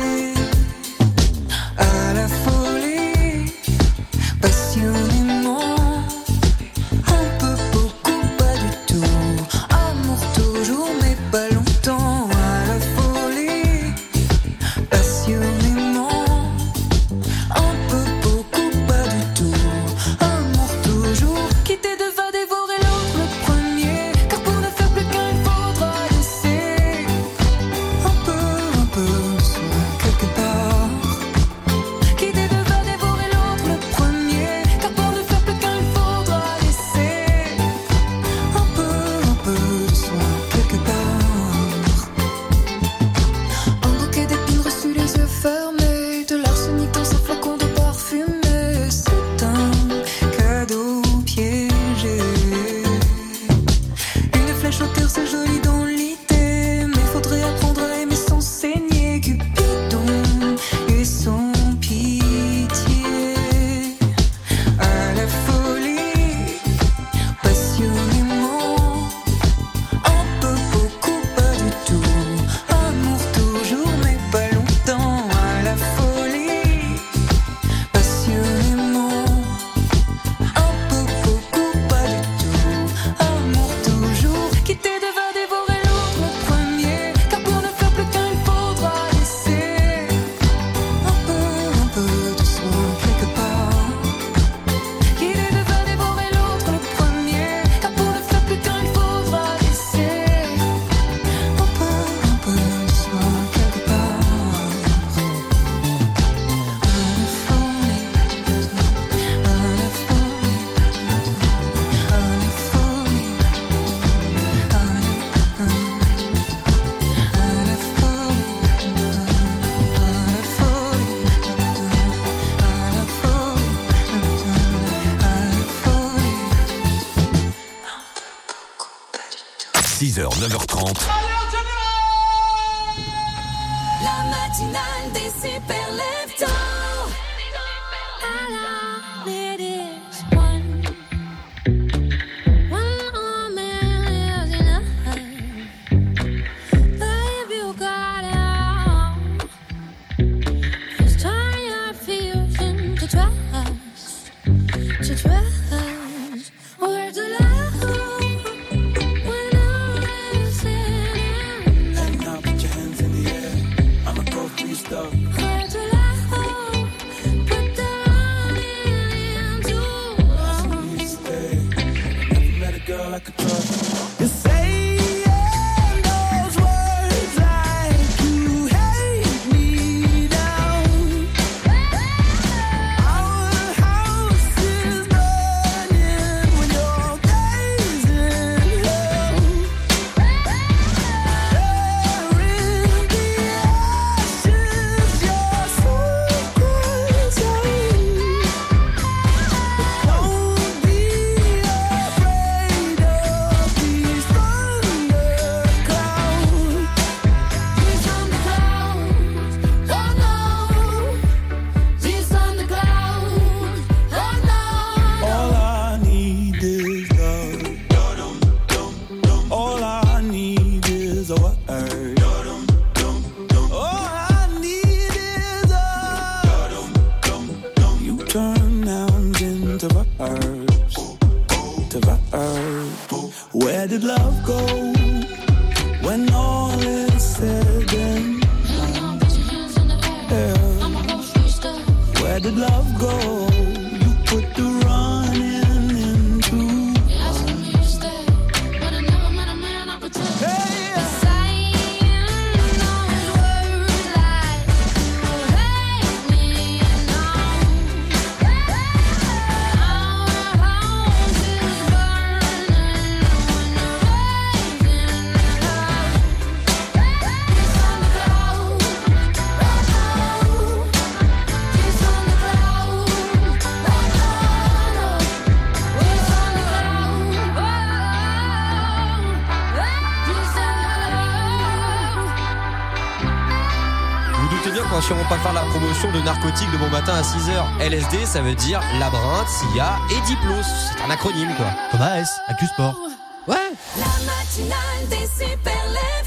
[SPEAKER 5] six heures, neuf heures trente.
[SPEAKER 3] La matinale des super leftos. All I need is one. One more man is enough. Babe, you got it all. Just turn your fears into trust. To trust. Where's the love? When all is said and done.
[SPEAKER 1] And now put your hands in the air. I'ma go through your stuff.
[SPEAKER 3] Where's the love? Put the money into love.
[SPEAKER 1] You stay. Never met a girl I could trust. You're saying those words like you hate me down. Our house is burning when your days in hell. There in the ashes, your secrets hide. Don't be afraid of these thunder clouds.
[SPEAKER 3] These thunder clouds, oh no. These thunder clouds, oh no.
[SPEAKER 1] All I need is love. All I need is a word. All I need is a. You turn nouns into verbs. To verbs. Where did love go when all is said and done? Yeah. Where did love go? You put the running into.
[SPEAKER 7] Vous doutez bien qu'en sûrement pas faire la promotion de narcotiques de bon matin à six heures. L S D, ça veut dire labyrinthe, S I A et Diplos. C'est un acronyme, quoi.
[SPEAKER 6] Thomas S, Actu Sport.
[SPEAKER 7] Ouais.
[SPEAKER 3] La matinale des super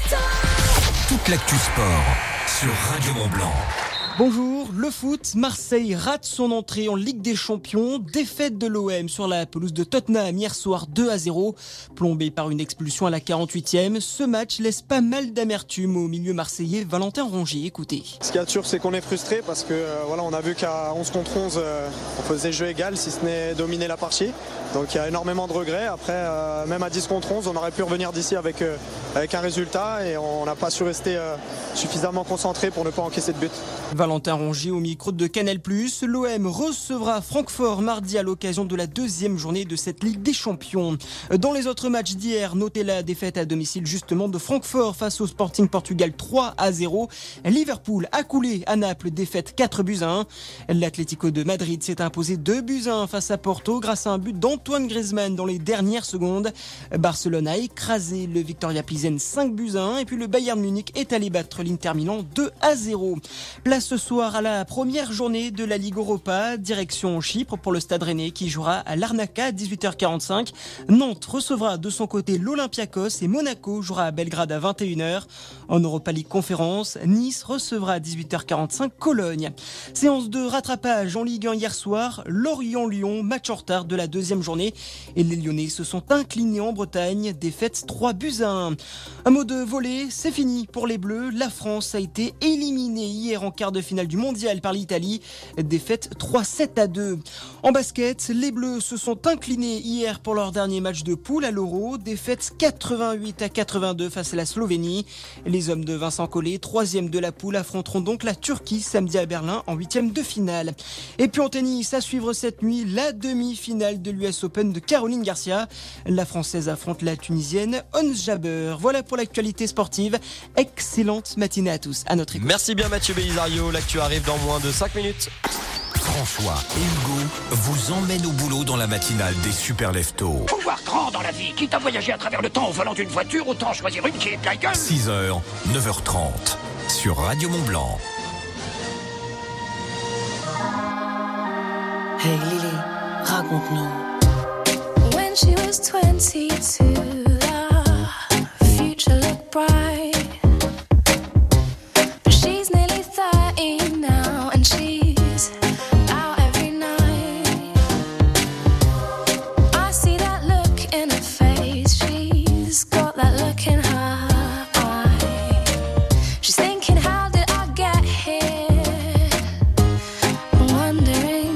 [SPEAKER 3] leftos.
[SPEAKER 5] Toute l'actu sport sur Radio Mont-Blanc.
[SPEAKER 4] Bonjour, le foot, Marseille rate son entrée en Ligue des Champions, défaite de l'O M sur la pelouse de Tottenham hier soir deux à zéro, plombé par une expulsion à la quarante-huitième. Ce match laisse pas mal d'amertume au milieu marseillais Valentin Rongier, écoutez.
[SPEAKER 8] Ce qu'il y a de sûr, c'est qu'on est frustré parce que euh, voilà, on a vu qu'à onze contre onze, euh, on faisait jeu égal si ce n'est dominer la partie. Donc il y a énormément de regrets. Après, euh, même à dix contre onze, on aurait pu revenir d'ici avec, euh, avec un résultat et on n'a pas su rester euh, suffisamment concentré pour ne pas encaisser de but.
[SPEAKER 4] Valentin Rongier au micro de Canal plus. L'O M recevra Francfort mardi à l'occasion de la deuxième journée de cette Ligue des Champions. Dans les autres matchs d'hier, notez la défaite à domicile justement de Francfort face au Sporting Portugal trois à zéro. Liverpool a coulé à Naples, défaite quatre buts à un. L'Atlético de Madrid s'est imposé deux buts à un face à Porto grâce à un but d'Antoine Griezmann dans les dernières secondes. Barcelone a écrasé le Victoria Pilsen cinq buts à un et puis le Bayern Munich est allé battre l'Inter Milan deux à zéro. Place ce soir à la première journée de la Ligue Europa, direction Chypre pour le Stade Rennais qui jouera à Larnaca à dix-huit heures quarante-cinq. Nantes recevra de son côté l'Olympiakos et Monaco jouera à Belgrade à vingt et une heures. En Europa League Conférence, Nice recevra à dix-huit heures quarante-cinq Cologne. Séance de rattrapage en Ligue un hier soir, Lorient-Lyon, match en retard de la deuxième journée et les Lyonnais se sont inclinés en Bretagne, défaite trois buts à un. Un mot de volley, c'est fini pour les Bleus. La France a été éliminée hier en quart de finale du mondial par l'Italie, défaite trois sept à deux. En basket, les Bleus se sont inclinés hier pour leur dernier match de poule à l'Euro, défaite quatre-vingt-huit à quatre-vingt-deux face à la Slovénie. Les hommes de Vincent Collet, troisième de la poule, affronteront donc la Turquie samedi à Berlin en huitième de finale. Et puis en tennis, à suivre cette nuit, la demi-finale de l'U S Open de Caroline Garcia. La Française affronte la Tunisienne Ons Jabeur. Voilà pour l'actualité sportive. Excellente matinée à tous. À notre écoute.
[SPEAKER 7] Merci bien Mathieu Belisario. L'actu arrive dans moins de cinq minutes.
[SPEAKER 5] François et Hugo vous emmènent au boulot dans la matinale des Super Leftos.
[SPEAKER 9] Faut voir grand dans la vie. Quitte à voyager à travers le temps au volant d'une voiture, autant choisir une qui est de la gueule.
[SPEAKER 5] six heures, neuf heures trente sur Radio Mont-Blanc.
[SPEAKER 10] Hey Lily, raconte-nous.
[SPEAKER 3] When she was twenty-two, the future looked bright. But she's nearly thirty now, and she's out every night. I see that look in her face, she's got that look in her eye. She's thinking, how did I get here? Wondering.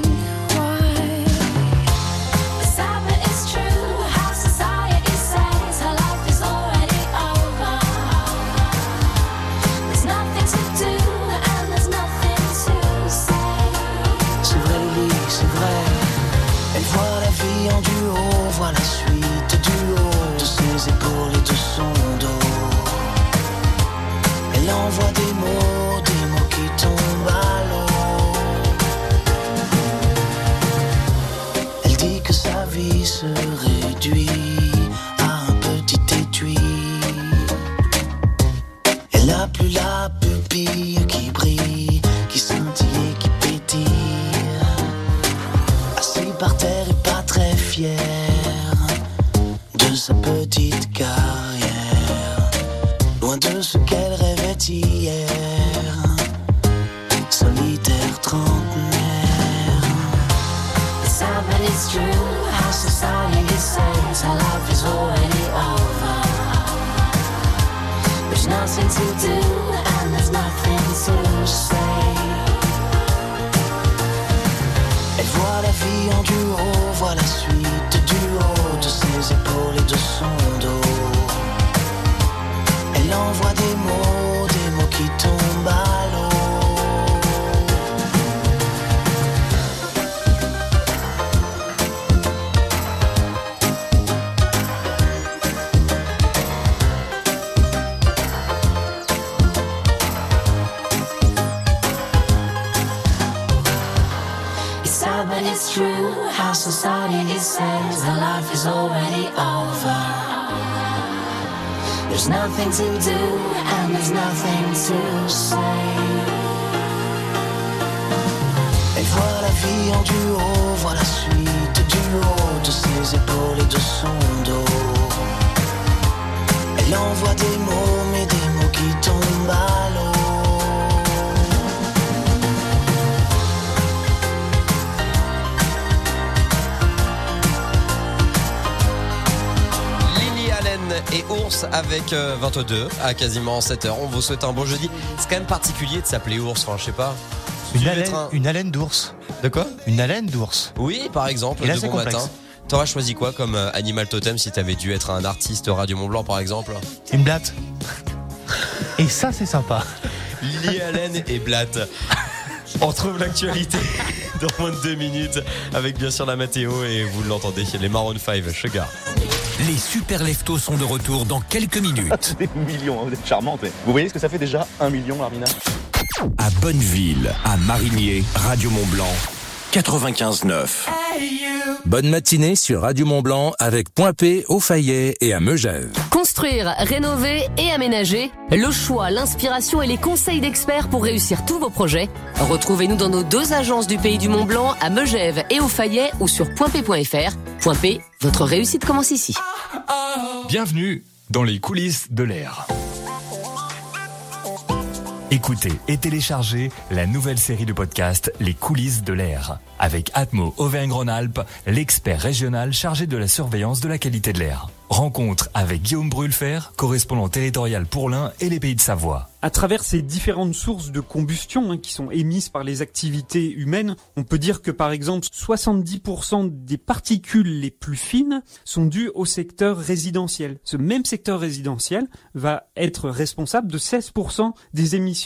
[SPEAKER 10] Envoie des mots, des mots qui tombent à l'eau. Elle dit que sa vie se réduit à un petit étui. Elle n'a plus la pupille qui brille, qui scintille et qui pétille. Assis par terre et pas très fière de sa petite carrière, loin de ce qu'elle rêvait hier, solitaire trentenaire.
[SPEAKER 3] It's sad but it's true, how society says her life is already over. There's nothing to do and there's nothing to say.
[SPEAKER 10] Elle voit la vie en duo, voit la suite du haut de ses épaules et de son dos. Elle envoie des mots, des mots qui tombent à l'eau.
[SPEAKER 3] It's sad but it's true, how society says her life is already over. There's nothing to do and there's nothing to say.
[SPEAKER 10] Elle voit la vie en duo, voit la suite du haut de ses épaules et de son dos. Elle envoie des mots, mais des mots qui tombent à l'eau.
[SPEAKER 7] Et Ours avec euh, vingt-deux à quasiment sept heures. On vous souhaite un bon jeudi. C'est quand même particulier de s'appeler Ours, enfin je sais pas.
[SPEAKER 6] Une haleine, un... une haleine d'ours.
[SPEAKER 7] De quoi?
[SPEAKER 6] Une haleine d'ours.
[SPEAKER 7] Oui, par exemple,
[SPEAKER 6] là,
[SPEAKER 7] de bon matin. T'aurais choisi quoi comme euh, animal totem si t'avais dû être un artiste Radio Mont-Blanc par exemple?
[SPEAKER 6] Une blatte. Et ça c'est sympa.
[SPEAKER 7] Lily Allen et blatte. On retrouve l'actualité dans moins de deux minutes avec bien sûr la météo et vous l'entendez, les Maroon cinq, Sugar.
[SPEAKER 5] Les Super Leftos sont de retour dans quelques minutes.
[SPEAKER 11] Des millions, vous êtes charmante. Mais vous voyez ce que ça fait déjà? Un million, Armina?
[SPEAKER 5] À Bonneville, à Marigné, Radio Mont-Blanc, quatre-vingt-quinze neuf.
[SPEAKER 12] Bonne matinée sur Radio Mont-Blanc avec Point P, au Fayet et à Megève.
[SPEAKER 13] Construire, rénover et aménager, le choix, l'inspiration et les conseils d'experts pour réussir tous vos projets. Retrouvez-nous dans nos deux agences du Pays du Mont-Blanc à Megève et au Fayet ou sur point p point f r. Point P, votre réussite commence ici.
[SPEAKER 14] Bienvenue dans les coulisses de l'air. Écoutez et téléchargez la nouvelle série de podcasts Les coulisses de l'air avec Atmo Auvergne-Rhône-Alpes, l'expert régional chargé de la surveillance de la qualité de l'air. Rencontre avec Guillaume Brulfer, correspondant territorial pour l'Ain et les Pays de Savoie.
[SPEAKER 15] À travers ces différentes sources de combustion hein, qui sont émises par les activités humaines, on peut dire que par exemple soixante-dix pour cent des particules les plus fines sont dues au secteur résidentiel. Ce même secteur résidentiel va être responsable de seize pour cent des émissions